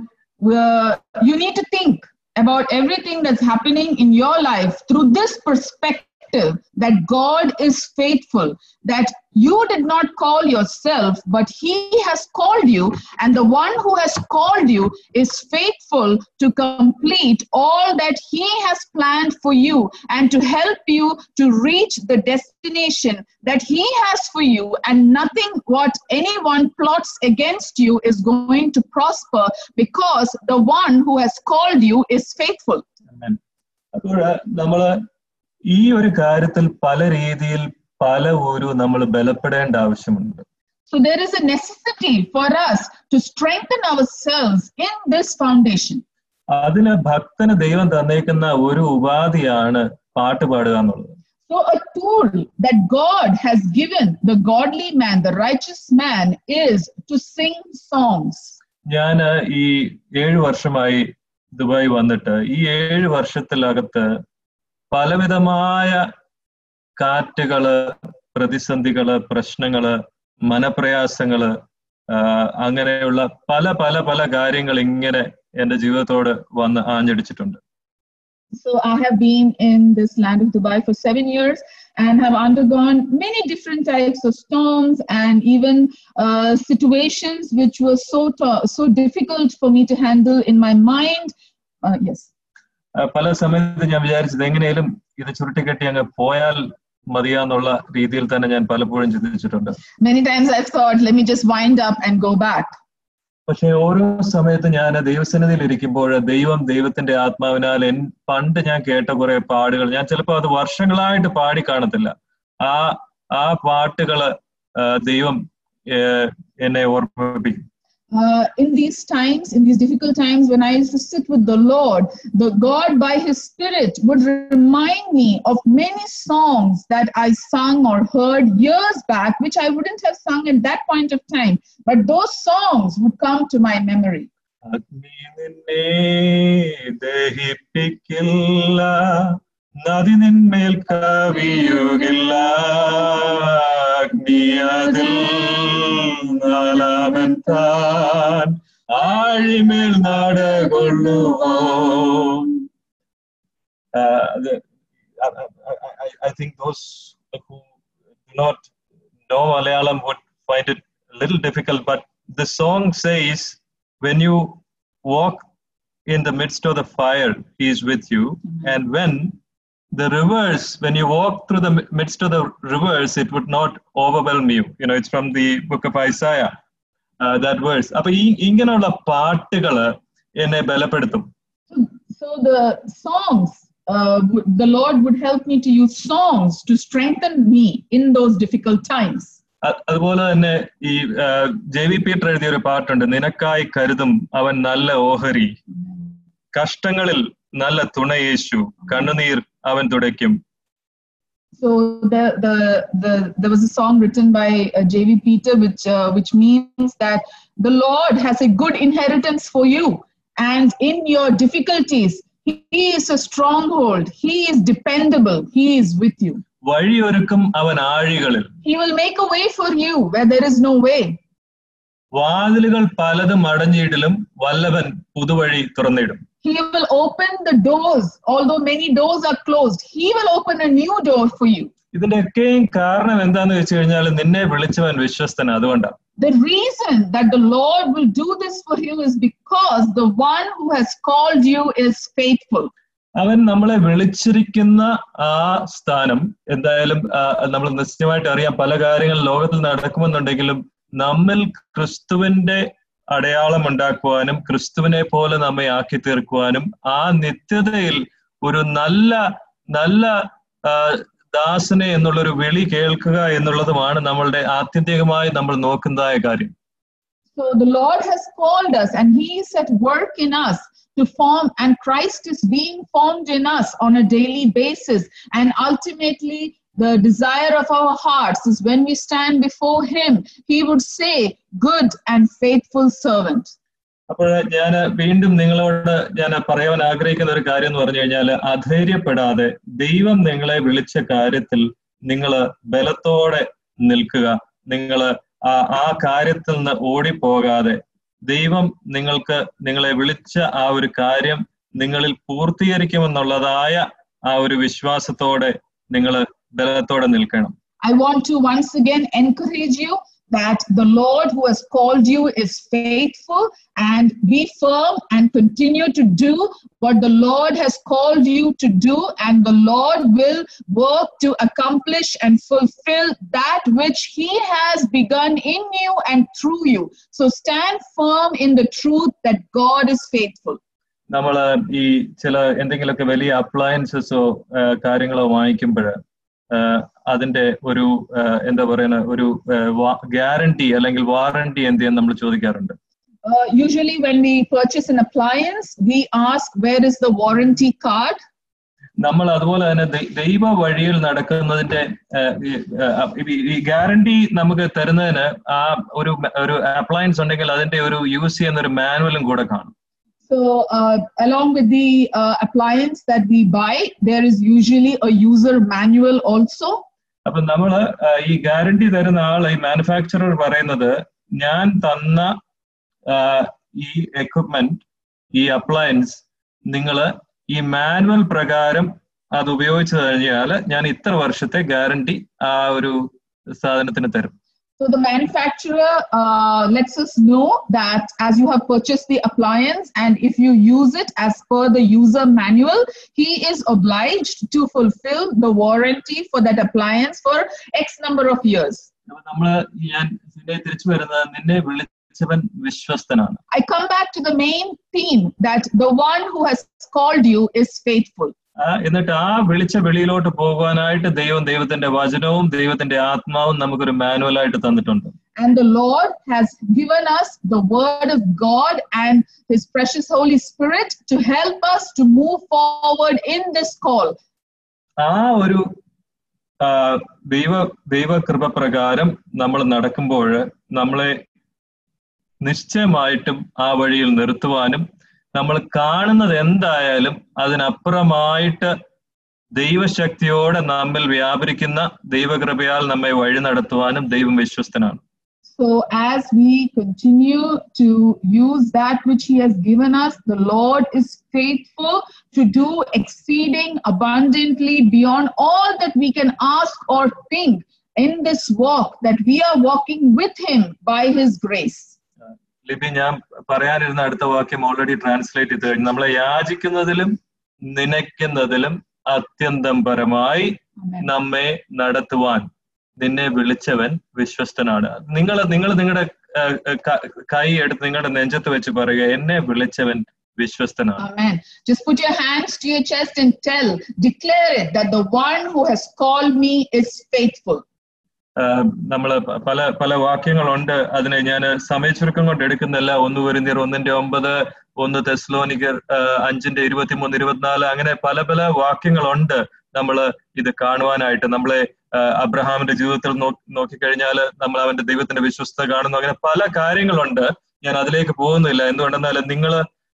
uh, you need to think about everything that's happening in your life through this perspective, that God is faithful, that you did not call yourself, but He has called you, and the one who has called you is faithful to complete all that He has planned for you and to help you to reach the destination that He has for you, and nothing what anyone plots against you is going to prosper, because the one who has called you is faithful. Amen. അപ്പോൾ നമ്മൾ ഈ ഒരു കാര്യത്തിൽ പല രീതിയിൽ പല ഒരു നമ്മൾ ബലപ്പെടേണ്ട ആവശ്യമുണ്ട്. So there is a necessity for us to strengthen ourselves in this foundation. അതിന് ഭക്തന് ദൈവം തന്നേക്കുന്ന ഒരു ഉപാധിയാണ് പാട്ട് പാടുക എന്നുള്ളത്. So a tool that God has given the godly man, the righteous man, is to sing songs. ഞാൻ ഈ ഏഴു വർഷമായി ദുബായ് വന്നിട്ട് ഈ ഏഴു വർഷത്തിലകത്ത് പലവിധമായ കാറ്റുകള്, പ്രതിസന്ധികള്, പ്രശ്നങ്ങള്, മനപ്രയാസങ്ങള്, അങ്ങനെയുള്ള പല പല പല കാര്യങ്ങൾ ഇങ്ങനെ എന്റെ ജീവിതത്തോട് വന്ന് ആഞ്ഞടിച്ചിട്ടുണ്ട്. So I have been in this land of Dubai for seven years and have undergone many different types of storms and even uh, situations which were so so difficult for me to handle in my mind. Uh, yes. പല സമയത്ത് ഞാൻ വിചാരിച്ചത് എങ്ങനെയും ഇത് ചുരുട്ടിക്കെട്ടി അങ്ങ് പോയാൽ മതിയാന്നുള്ള രീതിയിൽ തന്നെ ഞാൻ പലപ്പോഴും ചിന്തിച്ചിട്ടുണ്ട്. Many times I've thought, let me just wind up and go back. പക്ഷെ ഓരോ സമയത്ത് ഞാൻ ദൈവസന്നിധിയിൽ ഇരിക്കുമ്പോൾ ദൈവം ദൈവത്തിന്റെ ആത്മാവിനാൽ എൻ പണ്ട് ഞാൻ കേട്ട കുറെ പാടുകൾ, ഞാൻ ചിലപ്പോൾ അത് വർഷങ്ങളായിട്ട് പാടി കാണത്തില്ല, ആ ആ പാട്ടുകള് ദൈവം എന്നെ ഓർമ്മിപ്പിക്കും. Uh, in these times, in these difficult times, when I used to sit with the Lord, the God by His Spirit would remind me of many songs that I sung or heard years back, which I wouldn't have sung at that point of time. But those songs would come to my memory. ആഴിമേൽ നാടകൊള്ളുവോ. I think those who do not know Malayalam would find it a little difficult, but the song says, when you walk in the midst of the fire, He is with you. Mm-hmm. And when the rivers, when you walk through the midst of the rivers, it would not overwhelm you. You know, it's from the book of Isaiah, uh, that verse. Appo ee ingenulla paattugal enne balapeduthum. So the songs, uh, the Lord would help me to use songs to strengthen me in those difficult times. അതുപോലെ തന്നെ ഈ J V Peter എഴുതിയ ഒരു പാട്ടുണ്ട്, നിനക്കായി കരുതും അവൻ നല്ല ഓഹരി, കഷ്ടങ്ങളിൽ നല്ല തുണയേശു, കണ്ണുനീർ അവൻ തുടയ്ക്കും. So the the the there was a song written by uh, J V Peter, which uh, which means that the Lord has a good inheritance for you, and in your difficulties, He is a stronghold. He is dependable. He is with you. വഴിയൊരുക്കും അവൻ ആഴികളിൽ. He will make a way for you where there is no way. വാതിലുകൾ പലതും അടഞ്ഞിടിലും വല്ലവൻ പുതുവഴി തുറന്നിടും. He will open the doors, although many doors are closed. He will open a new door for you. ഇതിന്റെയൊക്കെയും കാരണം എന്താന്ന് വെച്ച് കഴിഞ്ഞാൽ നിന്നെ വിളിച്ചവൻ വിശ്വസ്തനാ, അതുകൊണ്ടാണ്. The reason that the Lord will do this for you is because the one who has called you is faithful. അവൻ നമ്മളെ വിളിച്ചിരിക്കുന്ന ആ സ്ഥാനം എന്തായാലും നമ്മൾ നിശ്ചയമായിട്ട് അറിയാം. പല കാര്യങ്ങൾ ലോകത്തിൽ നടക്കുമെന്നുണ്ടെങ്കിലും നമ്മിൽ ക്രിസ്തുവിന്റെ അടയാളം ഉണ്ടാക്കുവാനും ക്രിസ്തുവിനെ പോലെ നമ്മെ ആക്കി തീർക്കുവാനും ആ നിത്യതയിൽ ഒരു നല്ല നല്ല ദാസനെ എന്നുള്ളൊരു വിളി കേൾക്കുക എന്നുള്ളതുമാണ് നമ്മളുടെ ആത്യന്തികമായി നമ്മൾ നോക്കുന്നതായ കാര്യം. So the Lord has called us and He is at work in us to form, and Christ is being formed in us on a daily basis, and ultimately the desire of our hearts is when we stand before Him, He would say, good and faithful servant. അപ്പോൾ ഞാൻ വീണ്ടും നിങ്ങളോട് ഞാൻ പറയാൻ ആഗ്രഹിക്കുന്ന ഒരു കാര്യം എന്ന് പറഞ്ഞു കഴിഞ്ഞാൽ, അധൈര്യപ്പെടാതെ ദൈവം നിങ്ങളെ വിളിച്ച കാര്യത്തിൽ നിങ്ങൾ ബലത്തോടെ നിൽക്കുക. നിങ്ങൾ ആ ആ കാര്യത്തിൽ നിന്ന് ഓടിപ്പോകാതെ ദൈവം നിങ്ങൾക്ക് നിങ്ങളെ വിളിച്ച ആ ഒരു കാര്യം നിങ്ങളിൽ പൂർത്തീകരിക്കുമെന്നുള്ളതായ ആ ഒരു വിശ്വാസത്തോടെ നിങ്ങൾ ബലത്തോടെ നിൽക്കണം. I want to once again encourage you that the Lord who has called you is faithful, and be firm and continue to do what the Lord has called you to do, and the Lord will work to accomplish and fulfill that which He has begun in you and through you. So stand firm in the truth that God is faithful. നമ്മൾ ഈ ചില എന്തെങ്കിലുമൊക്കെ വലിയ അപ്ലയൻസസോ കാര്യങ്ങളോ വാങ്ങിക്കുമ്പോൾ അതിന്റെ ഒരു എന്താ പറയുന്ന ഒരു ഗ്യാരണ്ടി അല്ലെങ്കിൽ വാറണ്ടി എന്തെന്ന് നമ്മൾ ചോദിക്കാറുണ്ട്. Uh, usually when we purchase an appliance, we ask, where is the warranty card? നമ്മൾ അതുപോലെ തന്നെ ദൈവ വഴിയിൽ നടക്കുന്നതിന്റെ ഈ ഗ്യാരണ്ടി നമുക്ക് തരുന്നതിന് ആ ഒരു ഒരു അപ്ലയൻസ് ഉണ്ടെങ്കിൽ അതിന്റെ ഒരു യൂസ് ചെയ്യുന്ന ഒരു മാനുവലും കൂടെ കാണും. So uh, along with the uh, appliance that we buy, there is usually a user manual also. അപ്പൊ നമ്മള് ഈ ഗ്യാരണ്ടി തരുന്ന ആൾ, ഈ മാനുഫാക്ചറർ പറയുന്നത്, ഞാൻ തന്ന ഈ എക്വിപ്മെന്റ്, ഈ അപ്ലയൻസ് നിങ്ങൾ ഈ മാനുവൽ പ്രകാരം അത് ഉപയോഗിച്ചു കഴിഞ്ഞാൽ ഞാൻ ഇത്ര വർഷത്തെ ഗ്യാരണ്ടി ആ ഒരു സാധനത്തിന് തരും. So the manufacturer uh, lets us know that as you have purchased the appliance and if you use it as per the user manual, he is obliged to fulfill the warranty for that appliance for X number of years. I come back to the main theme that the one who has called you is faithful. എന്നിട്ട് ആ വിളിച്ച വെളിയിലോട്ട് പോകാനായിട്ട് ദൈവം ദൈവത്തിന്റെ വചനവും ദൈവത്തിന്റെ ആത്മാവും നമുക്കൊരു മാനുവലായിട്ട് തന്നിട്ടുണ്ട്. And the Lord has given us the word of God and his precious Holy Spirit to help us to move forward in this call. ആ ഒരു ദൈവ ദൈവകൃപ പ്രകാരം നമ്മൾ നടക്കുമ്പോൾ നമ്മളെ നിശ്ചയമായിട്ടും ആ വഴിയിൽ നിർത്തുവാനും നമ്മൾ കാണുന്നത് എന്തായാലും അതിനപ്പുറമായിട്ട് ദൈവശക്തിയോടെ നമ്മിൽ വ്യാപരിക്കുന്ന ദൈവകൃപയാൽ നമ്മെ വഴി നടത്തുവാനും ദൈവം വിശ്വസ്തനാണ്. So as we continue to use that which he has given us, the Lord is faithful to do exceeding abundantly beyond all that we can ask or think in this walk that we are walking with him by his grace. ലിപി, ഞാൻ പറയാനിരുന്ന അടുത്ത വാക്യം already translate ചെയ്ത് കഴിഞ്ഞു. നമ്മളെ യാചിക്കുന്നതിലും നനയ്ക്കുന്നതിലും അത്യന്തം പരമായി നമ്മെ നടത്തുവാൻ നിന്നെ വിളിച്ചവൻ വിശ്വസ്തനാണ്. നിങ്ങൾ നിങ്ങൾ നിങ്ങളുടെ കൈ എടുത്ത് നിങ്ങളുടെ നെഞ്ചത്ത് വെച്ച് പറയുക, എന്നെ വിളിച്ചവൻ വിശ്വസ്തനാണ്. Amen. Just put your hands to your chest and tell, declare it that the one who has called me is faithful. നമ്മള് പല പല വാക്യങ്ങളുണ്ട്. അതിനെ ഞാൻ സമയച്ചുരുക്കം കൊണ്ട് എടുക്കുന്നില്ല. ഒന്ന് കൊരിന്ത്യർ ഒന്നിന്റെ ഒമ്പത്, ഒന്ന് തെസ്സലോനിക്കർ അഞ്ചിന്റെ ഇരുപത്തിമൂന്ന് ഇരുപത്തിനാല്, അങ്ങനെ പല പല വാക്യങ്ങളുണ്ട് നമ്മൾ ഇത് കാണുവാനായിട്ട്. നമ്മളെ അബ്രഹാമിന്റെ ജീവിതത്തിൽ നോക്കിക്കഴിഞ്ഞാൽ നമ്മൾ അവന്റെ ദൈവത്തിന്റെ വിശ്വസ്തത കാണുന്നു. അങ്ങനെ പല കാര്യങ്ങളുണ്ട്. ഞാൻ അതിലേക്ക് പോകുന്നില്ല. എന്തുകൊണ്ടെന്നാൽ നിങ്ങൾ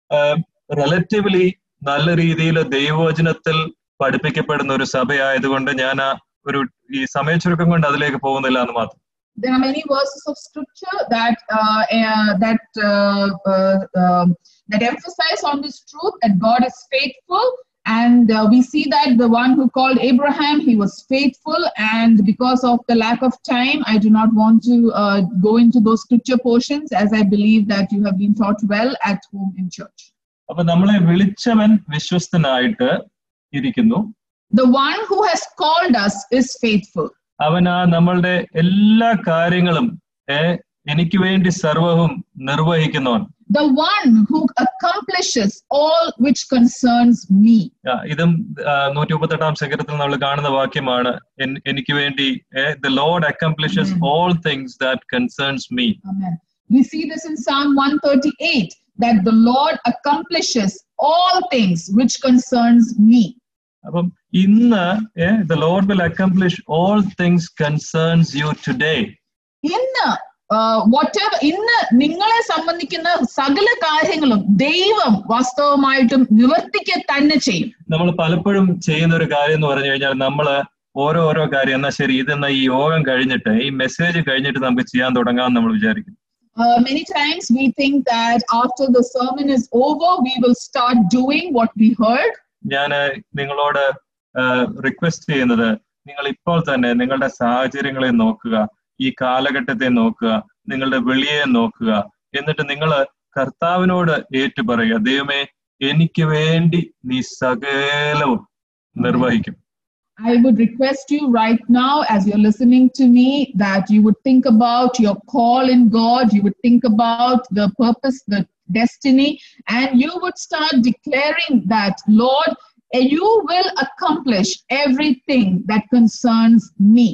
റിലേറ്റീവ്ലി നല്ല രീതിയിൽ ദൈവവചനത്തിൽ പഠിപ്പിക്കപ്പെടുന്ന ഒരു സഭയായതുകൊണ്ട് ഞാൻ ആ ഒരു ഈ സമയച്ചുരുക്കം കൊണ്ട് അതിലേക്ക് പോകുന്നില്ല എന്ന് മാത്രം. There are many verses of scripture that uh, uh, that uh, uh, uh, that emphasize on this truth that God is faithful, and uh, we see that the one who called Abraham, he was faithful, and because of the lack of time, I do not want to uh, go into those scripture portions, as I believe that you have been taught well at home in church. അപ്പൊ നമ്മളെ വിളിച്ചവൻ വിശ്വസ്തനായിട്ട് ഇരിക്കുന്നു. The one who has called us is faithful. അവൻ ആ നമ്മളുടെ എല്ലാ കാര്യങ്ങളും എനിക്ക് വേണ്ടി സർവ്വവും നിർവഹിക്കുന്നവൻ. The one who accomplishes all which concerns me. ഇതും നൂറ്റി മുപ്പത്തെട്ടാം സങ്കീർത്തനത്തിൽ നമ്മൾ കാണുന്ന വാക്യമാണ്. എനിക്ക് വേണ്ടി the Lord accomplishes Amen. all things that concerns me. Amen. We see this in Psalm one thirty-eight that the Lord accomplishes all things which concerns me. അപ്പം ഇന്ന് the Lord will accomplish all things concerns you today. ഇന്ന് whatever ഇന്ന് നിങ്ങളെ സംബന്ധിക്കുന്ന സകല കാര്യങ്ങളും ദൈവം വാസ്തവമായിട്ടും നിവർത്തിക്കുക തന്നെ ചെയ്യും. നമ്മൾ പലപ്പോഴും ചെയ്യുന്ന ഒരു കാര്യം എന്ന് പറഞ്ഞു കഴിഞ്ഞാൽ നമ്മള് ഓരോ ഓരോ കാര്യം എന്നാ ശരി ഇതെന്നാ ഈ യോഗം കഴിഞ്ഞിട്ട് ഈ മെസ്സേജ് കഴിഞ്ഞിട്ട് നമുക്ക് ചെയ്യാൻ തുടങ്ങാമെന്ന് നമ്മൾ വിചാരിക്കും. Uh, many times we think that after the sermon is over, we will start doing what we heard. ഞാൻ നിങ്ങളോട് റിക്വസ്റ്റ് ചെയ്യുന്നത്, നിങ്ങൾ ഇപ്പോൾ തന്നെ നിങ്ങളുടെ സാഹചര്യങ്ങളെ നോക്കുക, ഈ കാലഘട്ടത്തെ നോക്കുക, നിങ്ങളുടെ വിളിയെ നോക്കുക, എന്നിട്ട് നിങ്ങൾ കർത്താവിനോട് ഏറ്റു പറയുക, ദൈവമേ എനിക്ക് വേണ്ടി നീ സകലവും നിർവഹിക്കും. I would request you right now, as you're listening to me, that you would think about your call in God, you would think about the purpose, the destiny, and you would start declaring that, Lord, you will accomplish everything that concerns me.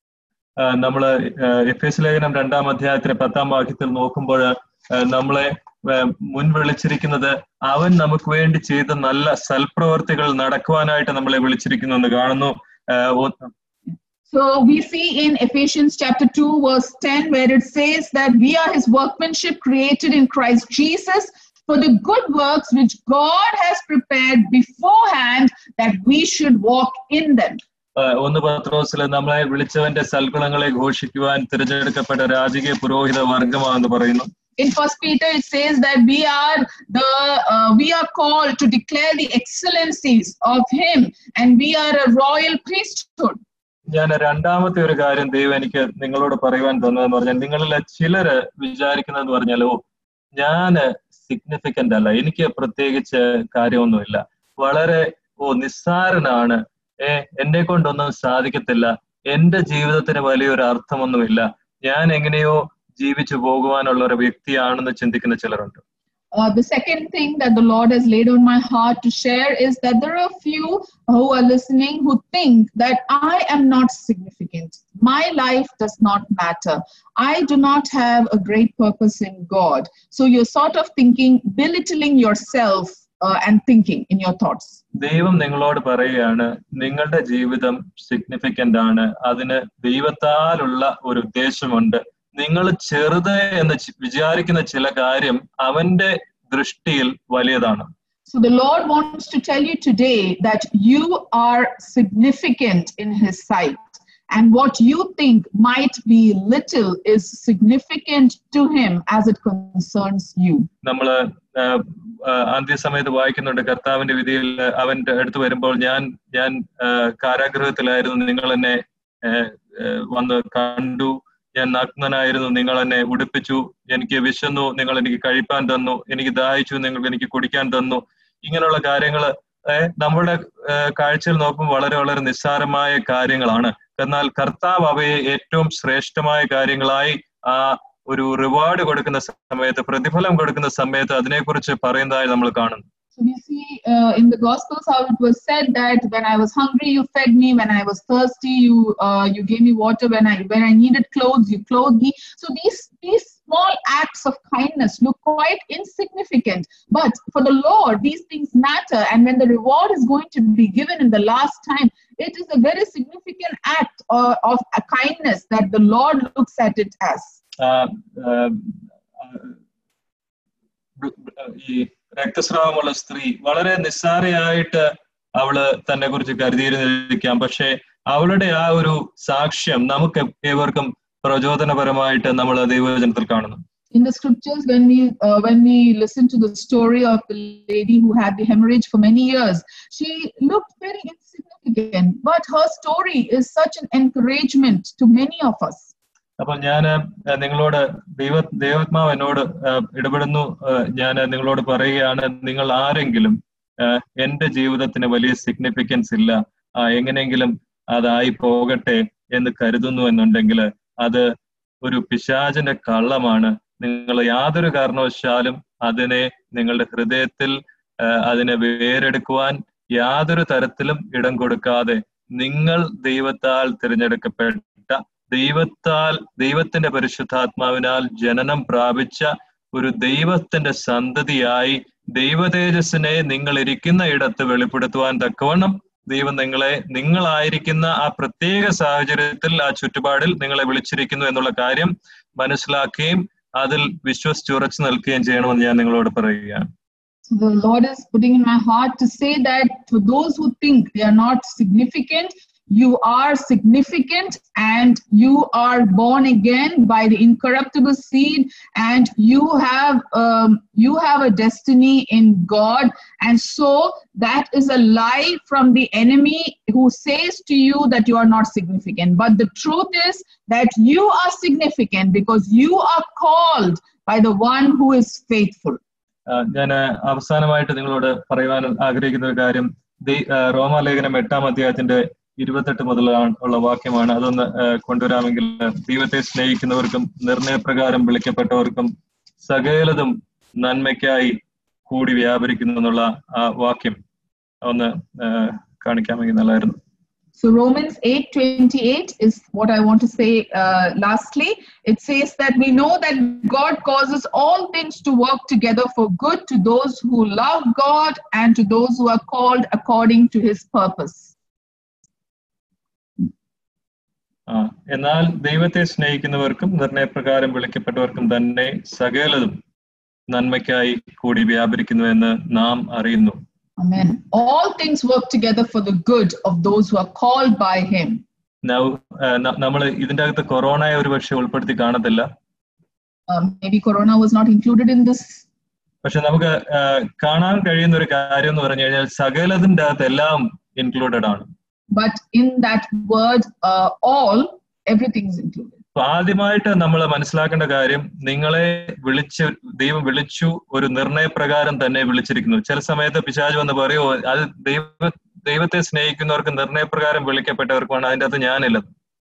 നമ്മള് എഫേസ്യ ലേഖനം രണ്ടാം അധ്യായത്തിലെ പത്താം വാക്യത്തിൽ നോക്കുമ്പോൾ നമ്മളെ മുൻ വിളിച്ചിരിക്കുന്നത് അവൻ നമുക്ക് വേണ്ടി ചെയ്ത നല്ല സൽപ്രവർത്തികൾ നടക്കുവാനായിട്ട് നമ്മളെ വിളിച്ചിരിക്കുന്നു എന്ന് കാണുന്നു. So we see in Ephesians chapter two verse ten where it says that we are his workmanship created in Christ Jesus for the good works which God has prepared beforehand that we should walk in them. ഒന്ന് പത്രോസിലെ നമ്മളെ വിളിച്ചവന്റെ സൽഗുണങ്ങളെ ഘോഷിക്കുവാൻ തിരഞ്ഞെടുക്കപ്പെട്ട രാജകീയ പുരോഹിത വർഗമാണെന്ന് പറയുന്നു. In First Peter it says that we are the uh, we are called to declare the excellencies of him and we are a royal priesthood. ഞാൻ രണ്ടാമത്തെ ഒരു കാര്യം ദൈവം എനിക്ക് നിങ്ങളോട് പറയുവാൻ തന്നതെന്ന് പറഞ്ഞാൽ, നിങ്ങളിലെ ചിലര് വിചാരിക്കുന്നതെന്ന് പറഞ്ഞാൽ, ഓ ഞാന് സിഗ്നിഫിക്കന്റ് അല്ല, എനിക്ക് പ്രത്യേകിച്ച് കാര്യമൊന്നുമില്ല, വളരെ ഓ നിസ്സാരനാണ്, ഏ എന്നെ കൊണ്ടൊന്നും സാധിക്കത്തില്ല, എന്റെ ജീവിതത്തിന് വലിയൊരു അർത്ഥമൊന്നുമില്ല, ഞാൻ എങ്ങനെയോ ജീവിച്ചു പോകുവാനുള്ള ഒരു വ്യക്തിയാണെന്ന് ചിന്തിക്കുന്ന ചിലരുണ്ട്. Uh, the second thing that the Lord has laid on my heart to share is that there are a few who are listening who think that I am not significant. My life does not matter. I do not have a great purpose in God. So you're sort of thinking, belittling yourself uh, and thinking in your thoughts. ദൈവം നിങ്ങളോട് പറയുകയാണ്, നിങ്ങളുടെ ജീവിതം significant ആണ്, അതിന് ദൈവത്താലുള്ള ഒരു ഉദ്ദേശമുണ്ട്. നിങ്ങൾ ചെറുത് എന്ന് വിചാരിക്കുന്ന ചില കാര്യം അവന്റെ ദൃഷ്ടിയിൽ വലിയതാണ്. So the Lord wants to tell you today that you are significant in His sight, and what you think might be little is significant to Him as it concerns you. നമ്മള് അന്ത്യസമയത്ത് വായിക്കുന്നുണ്ട്, കർത്താവിന്റെ വിധിയിൽ അവന്റെ അടുത്ത് വരുമ്പോൾ, ഞാൻ ഞാൻ കാരാഗൃഹത്തിലായിരുന്നു, നിങ്ങൾ എന്നെ വന്ന് കണ്ടു, ഞാൻ നഗ്നനായിരുന്നു, നിങ്ങൾ എന്നെ ഉടുപ്പിച്ചു, എനിക്ക് വിശന്നു, നിങ്ങൾ എനിക്ക് കഴിപ്പാൻ തന്നു, എനിക്ക് ദാഹിച്ചു, നിങ്ങൾ എനിക്ക് കുടിക്കാൻ തന്നു. ഇങ്ങനെയുള്ള കാര്യങ്ങള് നമ്മുടെ കാഴ്ചയിൽ നോക്കുമ്പോൾ വളരെ വളരെ നിസ്സാരമായ കാര്യങ്ങളാണ്. എന്നാൽ കർത്താവ് അവയെ ഏറ്റവും ശ്രേഷ്ഠമായ കാര്യങ്ങളായി ആ ഒരു റിവാർഡ് കൊടുക്കുന്ന സമയത്ത്, പ്രതിഫലം കൊടുക്കുന്ന സമയത്ത് അതിനെക്കുറിച്ച് പറയുന്നതായി നമ്മൾ കാണുന്നു. So we see uh, in the Gospels how it was said that when I was hungry, you fed me. When I was thirsty, you uh, you gave me water. When I when I needed clothes, you clothed me. So these these small acts of kindness look quite insignificant, but for the Lord, these things matter. And when the reward is going to be given in the last time, it is a very significant act uh, of a kindness that the Lord looks at it as. Uh, uh, uh, രക്തസ്രാവമുള്ള സ്ത്രീ വളരെ നിസ്സാരയായിട്ട് അവള് തന്നെ കുറിച്ച് കരുതിയിരുന്നിരിക്കാം, പക്ഷെ അവളുടെ ആ ഒരു സാക്ഷ്യം നമുക്ക് ഏവർക്കും പ്രചോദനപരമായിട്ട് നമ്മൾ ദൈവവചനത്തിൽ കാണുന്നു. In the scriptures, when we uh, when we listen to the story of the lady who had the hemorrhage for many years, she looked very insignificant, but her story is such an encouragement to many of us. അപ്പൊ ഞാൻ നിങ്ങളോട് ദൈവ ദൈവാത്മാവ് എന്നോട് ഇടപെടുന്നു, ഞാൻ നിങ്ങളോട് പറയുകയാണ്, നിങ്ങൾ ആരെങ്കിലും എന്റെ ജീവിതത്തിന് വലിയ സിഗ്നിഫിക്കൻസ് ഇല്ല, എങ്ങനെയെങ്കിലും അതായി പോകട്ടെ എന്ന് കരുതുന്നു എന്നുണ്ടെങ്കിൽ അത് ഒരു പിശാചിന്റെ കള്ളമാണ്. നിങ്ങൾ യാതൊരു കാരണവശാലും അതിനെ നിങ്ങളുടെ ഹൃദയത്തിൽ അതിനെ വേരെടുക്കുവാൻ യാതൊരു തരത്തിലും ഇടം കൊടുക്കാതെ, നിങ്ങൾ ദൈവത്താൽ തിരഞ്ഞെടുക്കപ്പെട്ട, ദൈവത്താൽ ദൈവത്തിന്റെ പരിശുദ്ധാത്മാവിനാൽ ജനനം പ്രാപിച്ച ഒരു ദൈവത്തിന്റെ സന്തതിയായി ദൈവതേജസ്സിനെ നിങ്ങൾ ഇരിക്കുന്ന ഇടത്ത് വെളിപ്പെടുത്തുവാൻ തക്കവണ്ണം ദൈവം നിങ്ങളെ നിങ്ങളായിരിക്കുന്ന ആ പ്രത്യേക സാഹചര്യത്തിൽ, ആ ചുറ്റുപാടിൽ നിങ്ങളെ വിളിച്ചിരിക്കുന്നു എന്നുള്ള കാര്യം മനസ്സിലാക്കുകയും അതിൽ വിശ്വസിച്ചുറച്ചു നിൽക്കുകയും ചെയ്യണമെന്ന് ഞാൻ നിങ്ങളോട് പറയുകയാണ്. So the Lord is putting in my heart to say that for those who think they are not significant, you are significant, and you are born again by the incorruptible seed, and you have um, you have a destiny in God. And so that is a lie from the enemy who says to you that you are not significant. But the truth is that you are significant because you are called by the one who is faithful. ഞാൻ അവസാനമായിട്ട് നിങ്ങളോട് പറയുവാൻ ആഗ്രഹിക്കുന്ന ഒരു കാര്യം, റോമാലേഖനം എട്ടാം അധ്യായത്തിന്റെ ഇരുപത്തെട്ട് മുതൽ ഉള്ള വാക്യമാണ്. അതൊന്ന് കൊണ്ടുവരാമെങ്കിൽ, ദൈവത്തെ സ്നേഹിക്കുന്നവർക്കും നിർണയപ്രകാരം വിളിക്കപ്പെട്ടവർക്കും സകലതും നന്മയ്ക്കായി കൂടി വ്യാപരിക്കുന്നു എന്നുള്ള ആ വാക്യം ഒന്ന് കാണിക്കാമെങ്കിൽ നല്ലതായിരുന്നു. So Romans eight twenty-eight is what I want to say uh, lastly. It says that we know that God causes all things to work together for good to those who love God and to those who are called according to His purpose. എന്നാൽ ദൈവത്തെ സ്നേഹിക്കുന്നവർക്കും നിർണയപ്രകാരം വിളിക്കപ്പെട്ടവർക്കും തന്നെ സകലതും നന്മയ്ക്കായി കൂടി വ്യാപരിക്കുന്നു എന്ന് നാം അറിയുന്നു. Amen. All things work together for the good of those who are called by Him. Now, നമ്മൾ ഇതിന്റെ അകത്ത് കൊറോണയെ ഒരു പക്ഷെ ഉൾപ്പെടുത്തി കാണത്തില്ല. Maybe Corona was not included in this. പക്ഷെ നമുക്ക് കാണാൻ കഴിയുന്ന ഒരു കാര്യം എന്ന് പറഞ്ഞു കഴിഞ്ഞാൽ സകലതിന്റെ അകത്ത് എല്ലാം ഇൻക്ലൂഡഡ് ആണ്. but in that word uh, all, everything is included. ആദ്യമായിട്ട് നമ്മൾ മനസ്സിലാക്കേണ്ട കാര്യം, നിങ്ങളെ വിളിച്ച് ദൈവം വിളിച്ചു, ഒരു നിർണയപ്രകാരം തന്നെ വിളിച്ചിരിക്കുന്നു. ചില സമയത്ത് പിശാച് വന്ന് പറയോ, അത് ദൈവ ദൈവത്തെ സ്നേഹിക്കുന്നവർക്ക് നിർണയപ്രകാരം വിളിക്കപ്പെട്ടവർക്കാണ്, അതിൻ്റെ അകത്ത് ഞാനില്ല.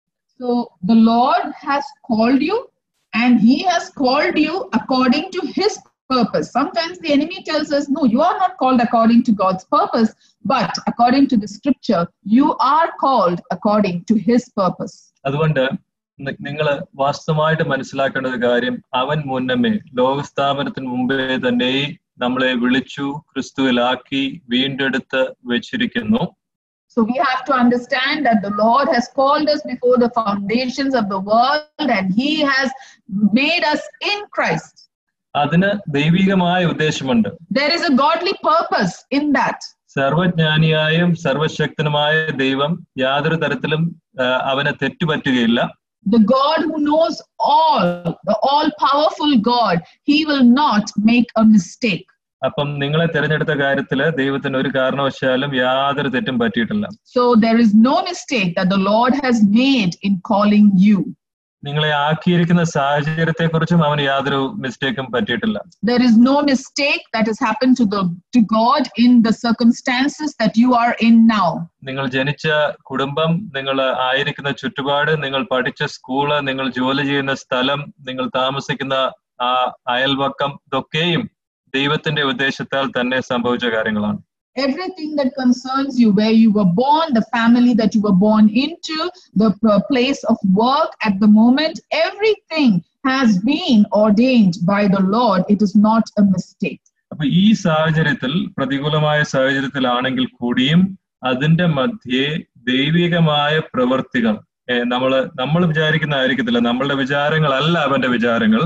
So the Lord has called you, and He has called you according to His purpose. Sometimes the enemy tells us, no, you are not called according to God's purpose, but according to the scripture, you are called according to His purpose. അതുകൊണ്ട് നിങ്ങൾ വാസ്തവമായിട്ട് മനസ്സിലാക്കേണ്ട ഒരു കാര്യം, അവൻ മുന്നമേ ലോകസ്ഥാപനത്തിന് മുമ്പേ തന്നെ നമ്മളെ വിളിച്ചു, ക്രിസ്തുവിലാക്കി, വീണ്ടെടുത്ത് വെച്ചിരിക്കുന്നു. So we have to understand that the Lord has called us before the foundations of the world, and He has made us in Christ. അതിന് ദൈവികമായ ഉദ്ദേശമുണ്ട്. There is a godly purpose in that. സർവജ്ഞാനിയായും സർവശക്തനുമായ ദൈവം യാതൊരു തരത്തിലും അവനെ തെറ്റുപറ്റുകയില്ല. The God who knows all, the all-powerful God, He will not make a mistake. അപ്പം നിങ്ങളെ തിരഞ്ഞെടുത്ത കാര്യത്തില് ദൈവത്തിന് ഒരു കാരണവശാലും യാതൊരു തെറ്റും പറ്റിയിട്ടില്ല. So there is no mistake that the Lord has made in calling you. നിങ്ങളെ ആക്കിയിരിക്കുന്ന സാഹചര്യത്തെ കുറിച്ചും അവന് യാതൊരു മിസ്റ്റേക്കും പറ്റിയിട്ടില്ല. There is no mistake that has happened to the to God in the circumstances that you are in now. നിങ്ങൾ ജനിച്ച കുടുംബം, നിങ്ങൾ ആയിരിക്കുന്ന ചുറ്റുപാട്, നിങ്ങൾ പഠിച്ച സ്കൂള്, നിങ്ങൾ ജോലി ചെയ്യുന്ന സ്ഥലം, നിങ്ങൾ താമസിക്കുന്ന ആ അയൽവക്കം, ഇതൊക്കെയും ദൈവത്തിന്റെ ഉദ്ദേശത്താൽ തന്നെ സംഭവിച്ച കാര്യങ്ങളാണ്. Everything that concerns you, where you were born, the family that you were born into, the place of work at the moment, everything has been ordained by the Lord. It is not a mistake. അപ്പൊ ഈ സാഹചര്യത്തിൽ, പ്രതികൂലമായ സാഹചര്യത്തിലാണെങ്കിൽ കൂടിയും അതിന്റെ മധ്യേ ദൈവികമായ പ്രവൃത്തികൾ നമ്മള് നമ്മൾ വിചാരിക്കുന്നതായിരിക്കത്തില്ല. നമ്മളുടെ വിചാരങ്ങളല്ല അവന്റെ വിചാരങ്ങൾ.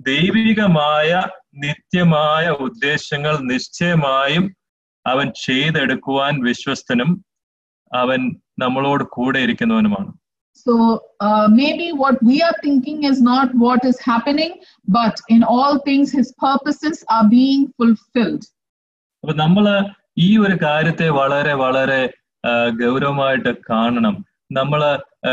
ദൈവികമായ നിത്യമായ ഉദ്ദേശങ്ങൾ നിശ്ചയമായും അവൻ ചെയ്തെടുക്കുവാൻ വിശ്വസ്തനും അവൻ നമ്മളോട് കൂടെ ഇരിക്കുന്നവനുമാണ്. So uh, maybe what we are thinking is not what is happening, but in all things His purposes are being fulfilled. അപ്പൊ നമ്മള് ഈ ഒരു കാര്യത്തെ വളരെ വളരെ ഗൗരവമായിട്ട് കാണണം. നമ്മള്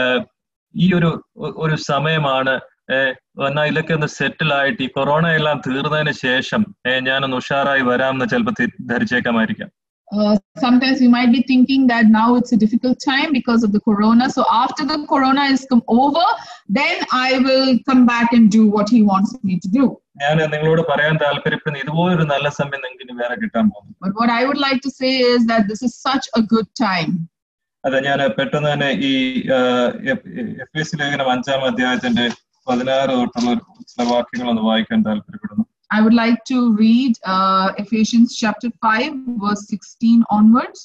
ഈ ഒരു ഒരു സമയമാണ് എന്നാൽ ഇതൊക്കെ ഒന്ന് സെറ്റിൽ ആയിട്ട് ഈ കൊറോണ എല്ലാം തീർന്നതിന് ശേഷം ഞാനൊന്ന് ഉഷാറായി വരാം എന്ന് ചിലപ്പോൾ ധരിച്ചേക്കാമായിരിക്കാം. Uh, sometimes we might be thinking that now it's a difficult time because of the corona. So after the corona is come over, then I will come back and do what He wants me to do. ഞാൻ നിങ്ങളോട് പറയാൻ താല്പര്യപ്പെടുന്ന ഇതുപോലൊരു നല്ല സമയം നിങ്ങൾക്ക് ഇനി വേറെ കിട്ടാൻ പോകുന്നു. But what I would like to say is that this is such a good time. അതെ, ഞാൻ പെട്ടെന്ന് തന്നെ ഈ എഫേസ്യ ലേഖനം അഞ്ചാം അധ്യായത്തിന്റെ പതിനാറ് തൊട്ടുള്ള ചില വാക്യങ്ങൾ ഒന്ന് വായിക്കാൻ താല്പര്യപ്പെടുന്നു. I would like to read uh, Ephesians chapter five, verse sixteen onwards.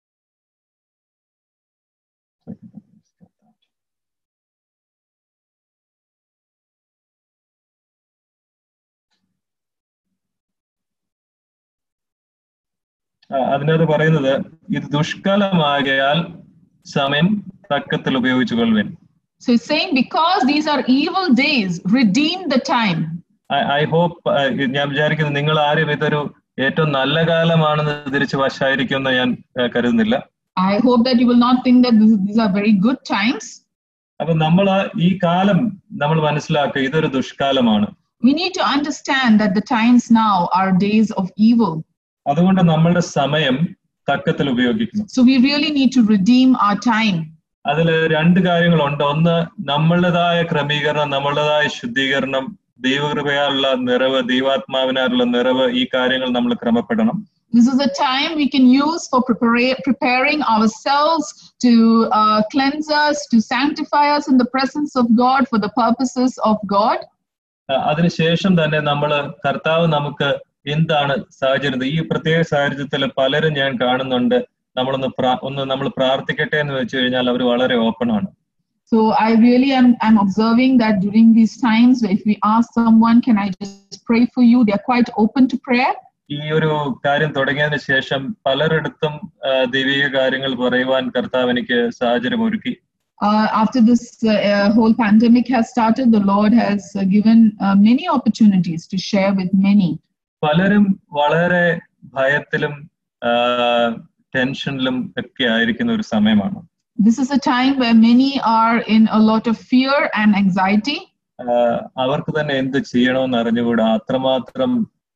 അതിനകത്ത് പറയുന്നത്, ഇത് ദുഷ്കാലമാകയാൽ സമയം തക്കത്തിൽ ഉപയോഗിച്ചു കൊള്ളുവിൻ. So it's saying, because these are evil days, redeem the time. I, I hope, ഞാൻ വിചാരിക്കുന്നത് നിങ്ങൾ ആരും ഇതൊരു ഏറ്റവും നല്ല കാലമാണെന്ന് തിരിച്ച് വശായിരിക്കുമെന്ന് ഞാൻ കരുതുന്നില്ല. I hope that you will not think that this, these are very good times. അപ്പൊ നമ്മൾ ഈ കാലം നമ്മൾ മനസ്സിലാക്കുക, ഇതൊരു ദുഷ്കാലമാണ്. We need to understand that the times now are days of evil. അതുകൊണ്ട് നമ്മളുടെ സമയം തക്കത്തിൽ ഉപയോഗിക്കണം. So we really need to redeem our time. അതിൽ രണ്ട് കാര്യങ്ങളുണ്ട്. ഒന്ന്, നമ്മളുടേതായ ക്രമീകരണം, നമ്മളുടേതായ ശുദ്ധീകരണം, ദൈവകൃപയാലുള്ള നിറവ്, ദൈവാത്മാവിനാലുള്ള നിറവ്, ഈ കാര്യങ്ങൾ നമ്മൾ ക്രമപ്പെടണം. This is a time we can use for prepare, preparing ourselves to uh, cleanse us, to sanctify us in the presence of God for the purposes of God. അതിനുശേഷം തന്നെ നമ്മൾ കർത്താവ് നമുക്ക് എന്താണ് സാഹചര്യം, ഈ പ്രത്യേക സാഹചര്യത്തിൽ പലരും ഞാൻ കാണുന്നുണ്ട്, നമ്മളൊന്ന് ഒന്ന് നമ്മൾ പ്രാർത്ഥിക്കട്ടെ എന്ന് വെച്ച് കഴിഞ്ഞാൽ അവർ വളരെ ഓപ്പൺ ആണ്. So I really am I'm observing that during these times, if we ask someone, can I just pray for you, they are quite open to prayer. ഈ ഒരു കാര്യം തുടങ്ങിയതിന് ശേഷം പലരിടത്തും ദൈവിക കാര്യങ്ങൾ പറയുവാൻ കർത്താവ് എനിക്ക് സാഹചര്യം ഒരുക്കി. Uh, after this uh, uh, whole pandemic has started, the Lord has uh, given uh, many opportunities to share with many. പലരും വളരെ ഭയത്തിലും ടെൻഷനിലും ഒക്കെ ആയിരിക്കുന്ന ഒരു സമയമാണ്. This is a time where many are in a lot of fear and anxiety. അവർക്ക് തന്നെ എന്ത് ചെയ്യണമെന്ന് അറിഞ്ഞുകൂടാ, അത്രമാത്രം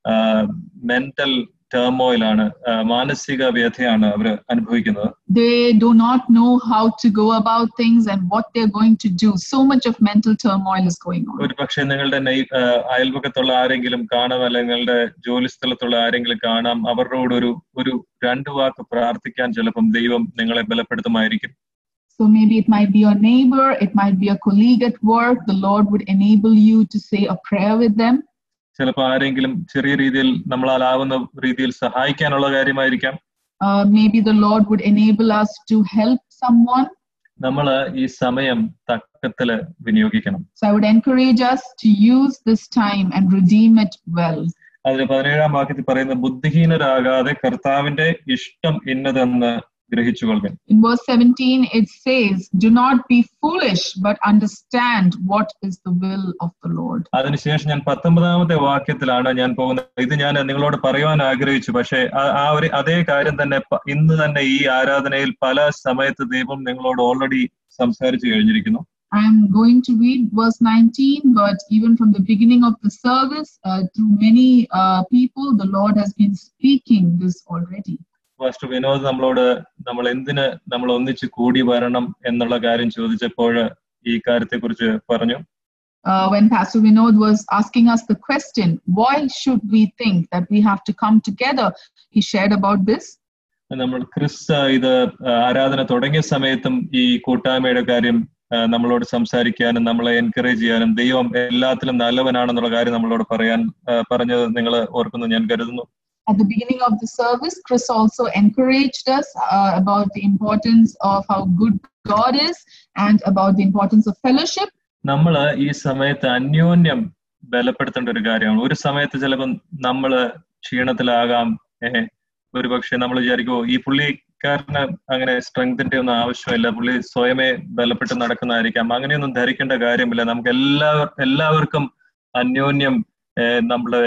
മെന്റൽ ടേർമോയിലാണ്, മാനസിക വ്യഥയാണ് അവർ അനുഭവിക്കുന്നത്. They do not know how to go about things and what they're going to do. So much of mental turmoil is going on. ഒരു പക്ഷേ നിങ്ങളുടെ അയൽപക്കത്തുള്ള ആരെങ്കിലും കാണാം, അല്ലെങ്കിൽ നിങ്ങളുടെ ജോലി സ്ഥലത്തുള്ള ആരെങ്കിലും കാണാം, അവരോട് ഒരു ഒരു രണ്ട് വാക്ക് പ്രാർത്ഥിക്കാൻ ചിലപ്പം ദൈവം നിങ്ങളെ ബലപ്പെടുത്തുമായിരിക്കും. So maybe it might be your neighbor, it might be a colleague at work. The Lord would enable you to say a prayer with them. ചിലപ്പോൾ ആരെങ്കിലും ചെറിയ രീതിയിൽ നമ്മളാലാവുന്ന രീതിയിൽ സഹായിക്കാനുള്ള കാര്യമായിരിക്കാം. Maybe the Lord would enable us to help someone. നമ്മൾ ഈ സമയം തക്കത്തില് വിനിയോഗിക്കണം. So I would encourage us to use this time and redeem it well. അതിൽ പതിനേഴാം വാക്യത്തിൽ പറയുന്ന ബുദ്ധിഹീനരാകാതെ കർത്താവിന്റെ ഇഷ്ടം ഇന്നതെന്ന് ഗ്രഹിച്ചുകൊള്ളുവിൻ. In verse seventeen it says, do not be foolish but understand what is the will of the Lord. അതിനുശേഷം ഞാൻ പത്തൊമ്പതാമത്തെ വാക്യത്തിലാണ് ഞാൻ പോകുന്നത്. ഇത് ഞാൻ നിങ്ങളോട് പറയുവാൻ ആഗ്രഹിച്ചു, പക്ഷേ ആ ഒരു അതേ കാര്യം തന്നെ ഇന്ന് തന്നെ ഈ ആരാധനയിൽ പല സമയത്ത് ദൈവം നിങ്ങളോട് ഓൾറെഡി സംസാരിച്ചു കഴിഞ്ഞിരിക്കുന്നു. I'm going to read verse nineteen, but even from the beginning of the service, uh, through many uh, people, the Lord has been speaking this already. Pastor Vinod നമ്മളോട് നമ്മൾ എന്തിന് നമ്മൾ ഒന്നിച്ച് കൂടി വരണം എന്നുള്ള കാര്യം ചോദിച്ചപ്പോൾ ഈ കാര്യത്തെക്കുറിച്ച് പറഞ്ഞു. Uh, when Pastor Vinod was asking us the question, why should we think that we have to come together, he shared about this. നമ്മൾ ക്രിസ് ഇത് ആരാധന തുടങ്ങിയ സമയത്തും ഈ കൂട്ടായ്മയുടെ കാര്യം നമ്മളോട് സംസാരിക്കാനും നമ്മളെ എൻകറേജ് ചെയ്യാനും ദൈവം എല്ലാത്തിലും നല്ലവനാണെന്നുള്ള കാര്യം നമ്മളോട് പറയാൻ പറഞ്ഞത് നിങ്ങൾ ഓർക്കുന്നു ഞാൻ കരുതുന്നു. At the beginning of the service, Chris also encouraged us uh, about the importance of how good God is and about the importance of fellowship. നമ്മൾ ഈ സമയത്ത് അന്യോന്യം ബലപ്പെടുത്തേണ്ട ഒരു കാര്യമാണ്. ഒരു സമയത്ത് ചിലപ്പോൾ നമ്മൾ ക്ഷീണത്തിലാകാം, ഏഹ് ഒരു പക്ഷെ നമ്മൾ വിചാരിക്കുമോ ഈ പുള്ളിക്കാരന് അങ്ങനെ സ്ട്രെങ്തിന്റെ ഒന്നും ആവശ്യമില്ല, പുള്ളി സ്വയമേ ബലപ്പെട്ട് നടക്കുന്നതായിരിക്കാം. അങ്ങനെയൊന്നും ധരിക്കേണ്ട കാര്യമില്ല. നമുക്ക് എല്ലാവർ എല്ലാവർക്കും അന്യോന്യം നമ്മുടെ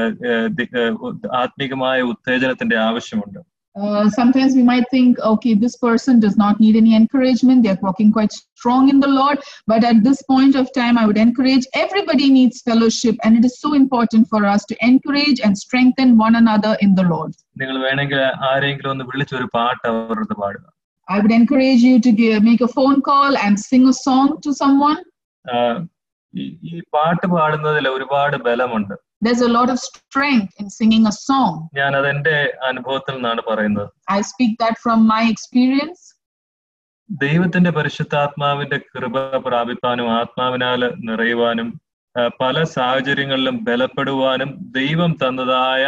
ആത്മീകമായ ഉത്തേജനത്തിന്റെ ആവശ്യമുണ്ട്. Uh, sometimes we might think, okay, this person does not need any encouragement. They're walking quite strong in the Lord. But at this point of time, I would encourage everybody needs fellowship, and it is so important for us to encourage and strengthen one another in the Lord. നിങ്ങൾ വേണമെങ്കിൽ ആരെങ്കിലും ഒന്ന് വിളിച്ച് ഒരു പാട്ട് അവരുടെ പാടുക. I would encourage you to give, make a phone call and sing a song to someone. ഈ പാട്ട് പാടുന്നതിൽ ഒരുപാട് ബലമുണ്ട്. There's a lot of strength in singing a song. ഞാൻ അതെന്റെ അനുഭവത്തിൽ നിന്നാണ് പറയുന്നത്. I speak that from my experience. ദൈവത്തിന്റെ പരിശുദ്ധാത്മാവിന്റെ കൃപ പ്രാപിപ്പാനും ആത്മാവിനാൽ നിറയുവാനും പല സാഹചര്യങ്ങളിലും ബലപ്പെടുവാനും ദൈവം തന്നതായ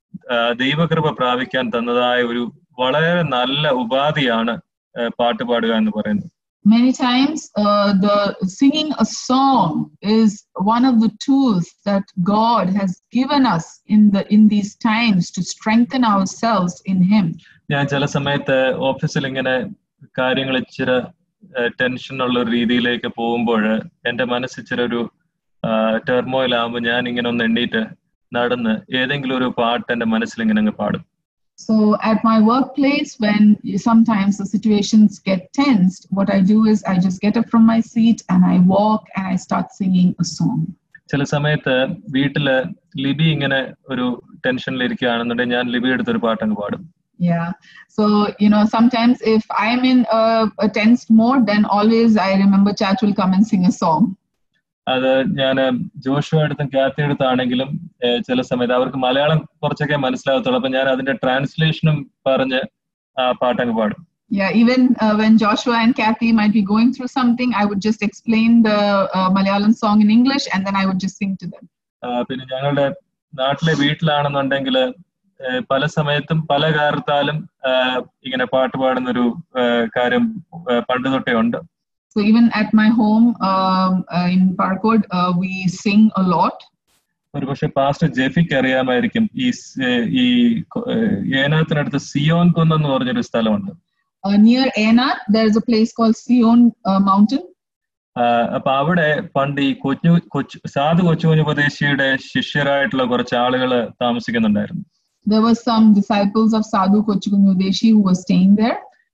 ദൈവകൃപ പ്രാപിക്കാൻ തന്നതായ ഒരു വളരെ നല്ല ഉപാധിയാണ് പാട്ട് പാടുക എന്ന് പറയുന്നത്. Many times uh, the singing a song is one of the tools that God has given us in the in these times to strengthen ourselves in Him. ഞാൻ ചില സമയത്ത് ഓഫീസിൽ ഇങ്ങനെ കാര്യങ്ങൾ ഇച്ചിരി ടെൻഷൻ ഉള്ള രീതിയിലേക്ക് പോകുമ്പോൾ എൻ്റെ മനസ്സിച്ചിരി ഒരു ടെർമോയിലാകുമ്പോൾ ഞാൻ ഇങ്ങനെ ഒന്ന് എണ്ണീറ്റ് നടന്ന് ഏതെങ്കിലും ഒരു പാട്ട് എൻ്റെ മനസ്സിൽ ഇങ്ങനെ അങ്ങ് പാടും. So at my workplace, when sometimes the situations get tensed, what I do is I just get up from my seat and I walk and I start singing a song. ചില സമയത്ത് വീട്ടില് ലിബി ഇങ്ങനെ ഒരു ടെൻഷനിൽ ഇരിക്കുകയാണെന്നുണ്ടെങ്കിൽ ഞാൻ ലിബി എടുത്തൊരു പാട്ടങ്ങ് പാടും. Yeah. So, you know, sometimes if I'm in a, a tensed mode, then always I remember Chach will come and sing a song. അത് ഞാൻ ജോഷുവ എടുത്തും കാത്തി എടുത്താണെങ്കിലും ചില സമയത്ത് അവർക്ക് മലയാളം കുറച്ചൊക്കെ മനസ്സിലാകത്തുള്ളൂ. അപ്പൊ ഞാൻ അതിന്റെ ട്രാൻസ്ലേഷനും പറഞ്ഞ് ആ പാട്ടങ്ങ് പാടും. Yeah, even uh, when Joshua and Kathy might be going through something, I would just explain the uh, Malayalam song in English and then I would just sing to them. പിന്നെ ഞങ്ങളുടെ നാട്ടിലെ വീട്ടിലാണെന്നുണ്ടെങ്കിൽ പല സമയത്തും പല കാരണത്താലും ഇങ്ങനെ പാട്ട് പാടുന്നൊരു കാര്യം പണ്ട് തൊട്ടേ ഉണ്ട്. So even at my home um, uh, in Parkod, uh, we sing a lot. ഒരു പക്ഷെ പാസ്റ്റർ ജെഫിക്ക് അറിയാമായിരിക്കും ഈ ഈ ഏനാത്തിനടുത്ത് സിയോൻ കുന്ന് എന്ന് പറഞ്ഞൊരു സ്ഥലമുണ്ട്. Near Enat, there is a place called Sion uh, Mountain. അപ്പൊ അവിടെ പണ്ട് ഈ കൊച്ചു കൊച്ചു സാധു കൊച്ചുകുഞ്ഞുപദേശിയുടെ ശിഷ്യരായിട്ടുള്ള കുറച്ച് ആളുകൾ താമസിക്കുന്നുണ്ടായിരുന്നു. There were some disciples of Sadhu Kochukunyodeshi who were staying there.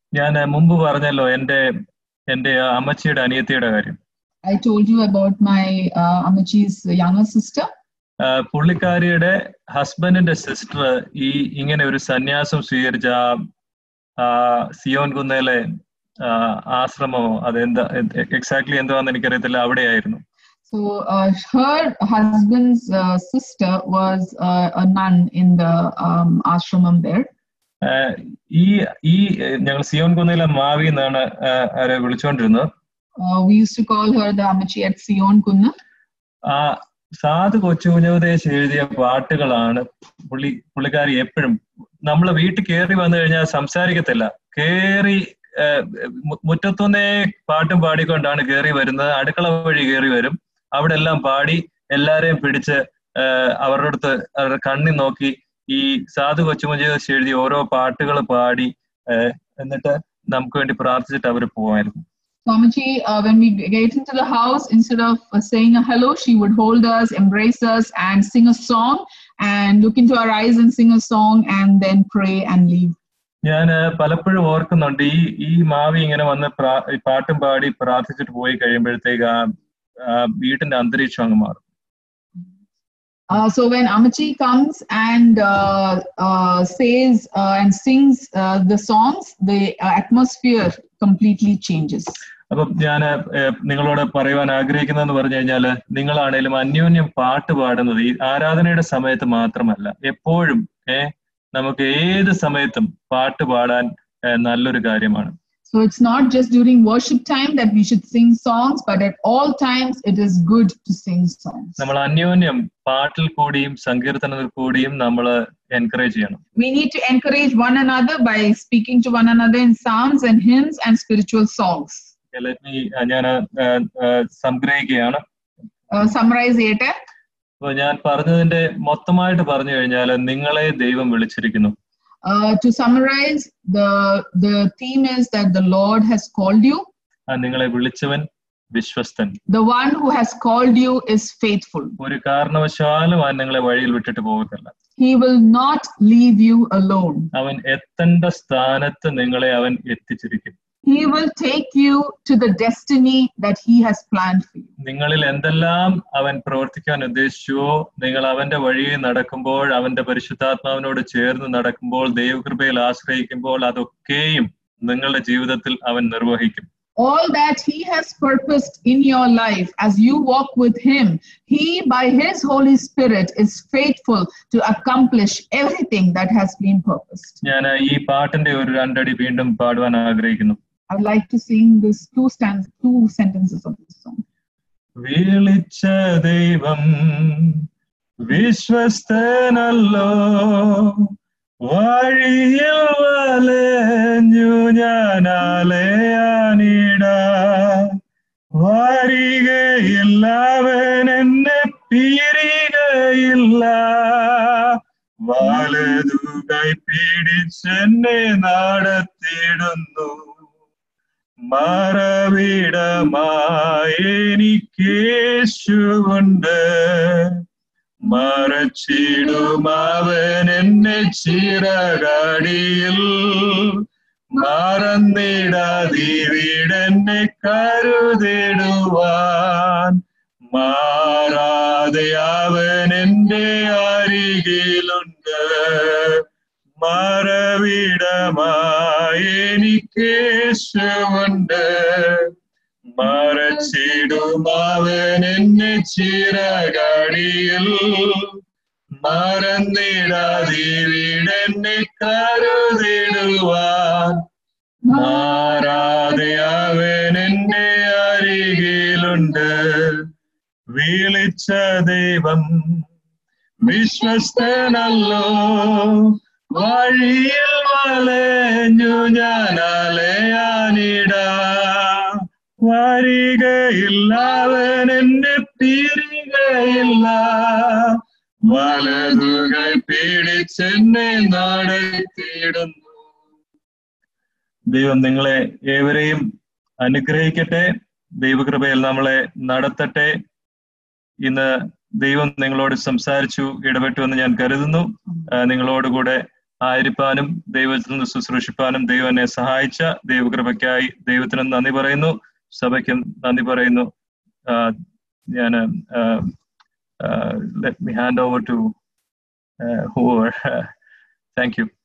ഞാൻ മുമ്പ് പറഞ്ഞല്ലോ എൻ്റെ എൻ്റെ അമ്മച്ചിയുടെ അനിയത്തിയുടെ കാര്യം. I told you about my uh, Amachi's younger sister. പുള്ളിക്കാരിയുടെ ഹസ്ബൻഡിന്റെ സിസ്റ്റർ ഈ ഇങ്ങനെ ഒരു സന്യാസം സ്വീകരിച്ച സിയോൻ കുന്നേലെ ആശ്രമമോ അതെന്താ എക്സാക്ട്ലി എന്താണെന്ന് എനിക്കറിയത്തില്ല, അവിടെയായിരുന്നു. So uh, her husband's uh, sister was uh, a nun in the um, ashramam there. ഈ ഈ ഞങ്ങൾ സിയോൻ കുന്നേലെ മാവി എന്നാണ് അവരെ വിളിച്ചുകൊണ്ടിരുന്നത്. We used to call her the Amachi at Sion Kunna. ആ സാധു കൊച്ചുകുഞ്ഞുദേശ് എഴുതിയ പാട്ടുകളാണ് പുള്ളി പുള്ളിക്കാരി എപ്പോഴും. നമ്മളെ വീട്ടിൽ കയറി വന്നു കഴിഞ്ഞാൽ സംസാരിക്കത്തില്ല, കേറി മുറ്റത്തുനിന്നേ പാട്ടും പാടിക്കൊണ്ടാണ് കയറി വരുന്നത്. അടുക്കള വഴി കയറി വരും, അവിടെ എല്ലാം പാടി എല്ലാരെയും പിടിച്ച് അവരുടെ അടുത്ത് അവരുടെ കണ്ണി നോക്കി ഈ സാധു കൊച്ചുകുഞ്ഞുദേശ് എഴുതിയ ഓരോ പാട്ടുകൾ പാടി എന്നിട്ട് നമുക്ക് വേണ്ടി പ്രാർത്ഥിച്ചിട്ട് അവർ പോവായിരുന്നു. Amachi, uh, when we get into the house, instead of uh, saying a hello, she would hold us, embrace us, and sing a song, and look into our eyes and sing a song, and then pray and leave. ഞാൻ പലപ്പോഴും ഓർക്കുന്നുണ്ട് ഈ ഈ മാവി ഇങ്ങനെ വന്ന് പാട്ടും പാടി പ്രാർത്ഥിച്ചിട്ട് പോയി കഴിയുമ്പോഴത്തേക്ക് ആ വീട്ടിന്റെ അന്തരീക്ഷം അങ്ങ് മാറും. Uh, so when Amachi comes and uh, uh, says uh, and sings uh, the songs, the uh, atmosphere completely changes. അപ്പം ഞാൻ നിങ്ങളോട് പറയുവാൻ ആഗ്രഹിക്കുന്നതെന്ന് പറഞ്ഞു കഴിഞ്ഞാല് നിങ്ങളാണേലും അന്യോന്യം പാട്ട് പാടുന്നത് ഈ ആരാധനയുടെ സമയത്ത് മാത്രമല്ല, എപ്പോഴും ഏഹ് നമുക്ക് ഏത് സമയത്തും പാട്ട് പാടാൻ നല്ലൊരു കാര്യമാണ്. So it's not just during worship time that we should sing songs, but at all times it is good to sing songs. നമ്മൾ അന്യോന്യം പാട്ടിൽ കൂടിയും സങ്കീർത്തനത്തിൽ കൂടിയും നമ്മൾ എൻകറേജ് ചെയ്യണം. We need to encourage one another by speaking to one another in psalms and hymns and spiritual songs. Let me ഞാൻ സംഗ്രഹിക്കുകയാണ്. Summarize ചെയ്യട്ടെ. അപ്പോൾ ഞാൻ പറഞ്ഞതിന്റെ മൊത്തമായിട്ട് പറഞ്ഞു കഴിഞ്ഞാൽ നിങ്ങളെ ദൈവം വിളിച്ചിരിക്കുന്നു. Uh, to summarize, the the theme is that the Lord has called you. നിങ്ങളെ വിളിച്ചവൻ വിശ്വസ്തൻ. The one who has called you is faithful. ഒരു കാരണവശാലും അവൻ നിങ്ങളെ വഴിയിൽ വിട്ടിട്ട് പോകത്തില്ല. He will not leave you alone. അവൻ എത്തേണ്ട സ്ഥാനത്ത് നിങ്ങളെ അവൻ എത്തിച്ചിരിക്കും. He will take you to the destiny that he has planned for you. നിങ്ങളിൽ എന്തെല്ലാം അവൻ പ്രവർത്തിക്കാൻ ഉദ്ദേശിച്ചുവോ, നിങ്ങൾ അവന്റെ വഴിയിൽ നടക്കുമ്പോൾ, അവന്റെ പരിശുദ്ധാത്മാവിനോട് ചേർന്ന് നടക്കുമ്പോൾ, ദൈവകൃപയിൽ ആശ്രയിക്കുമ്പോൾ അതൊക്കെയും നിങ്ങളുടെ ജീവിതത്തിൽ അവൻ നിർവഹിക്കും. All that he has purposed in your life as you walk with him, he by his Holy Spirit is faithful to accomplish everything that has been purposed. ഞാൻ ഈ പാട്ടിന്റെ ഒരു രണ്ടടി വീണ്ടും പാടുവാൻ ആഗ്രഹിക്കുന്നു. I would like to sing this two stanzas, two sentences of this song. വിളിച്ച ദൈവം വിശ്വസ്തനല്ലോ, വഴിയിൽ വലഞ്ഞു ഞാനാലയാനിട, വരികയില്ല അവൻ എന്നെ പിരികയില്ല, വലതു കൈ പിടിച്ചെന്നെ നടത്തിയിടുന്നു, മറവിടമായി എനിക്കേശുണ്ട്, മറച്ചിടും അവൻ എന്നെ ചിറകടിയിൽ, മറന്നിടാതിവിടെന്നെ കരുതിടുവാൻ, മാറാതെ അവൻ എന്റെ അരികിലുണ്ട്, മറവിടമായി എനിക്കേശുണ്ട്, മറച്ചിടും അവൻ എന്നെ ചിറകടിയിൽ, മറന്നിടാതിവിടെന്നെ കരുതിടുവാൻ, മാറാതെ അവൻ എന്റെ അരികിലുണ്ട്. വിളിച്ച ദൈവം വിശ്വസ്തനല്ലോ, വഴിയിൽ വലഞ്ഞു ഞാൻ അലയാനിട, വരികയില്ല അവൻ എന്നെ പിരികയില്ല, വലതുകൈ പിടിച്ചെന്നെ നടത്തിയിടുന്നു. ദൈവം നിങ്ങളെ ഏവരെയും അനുഗ്രഹിക്കട്ടെ, ദൈവകൃപയിൽ നമ്മളെ നടത്തട്ടെ. ഇന്ന് ദൈവം നിങ്ങളോട് സംസാരിച്ചു, ഇടപെട്ടു എന്ന് ഞാൻ കരുതുന്നു. നിങ്ങളോടുകൂടെ ആയിരിക്കാനും ദൈവത്തിൽ നിന്ന് ശുശ്രൂഷിപ്പാനും ദൈവം എന്നെ സഹായിച്ച ദൈവകൃപയ്ക്കായി ദൈവത്തിന് നന്ദി പറയുന്നു, സഭയ്ക്കും നന്ദി പറയുന്നു. ഞാൻ let me hand over to whoever. Thank you.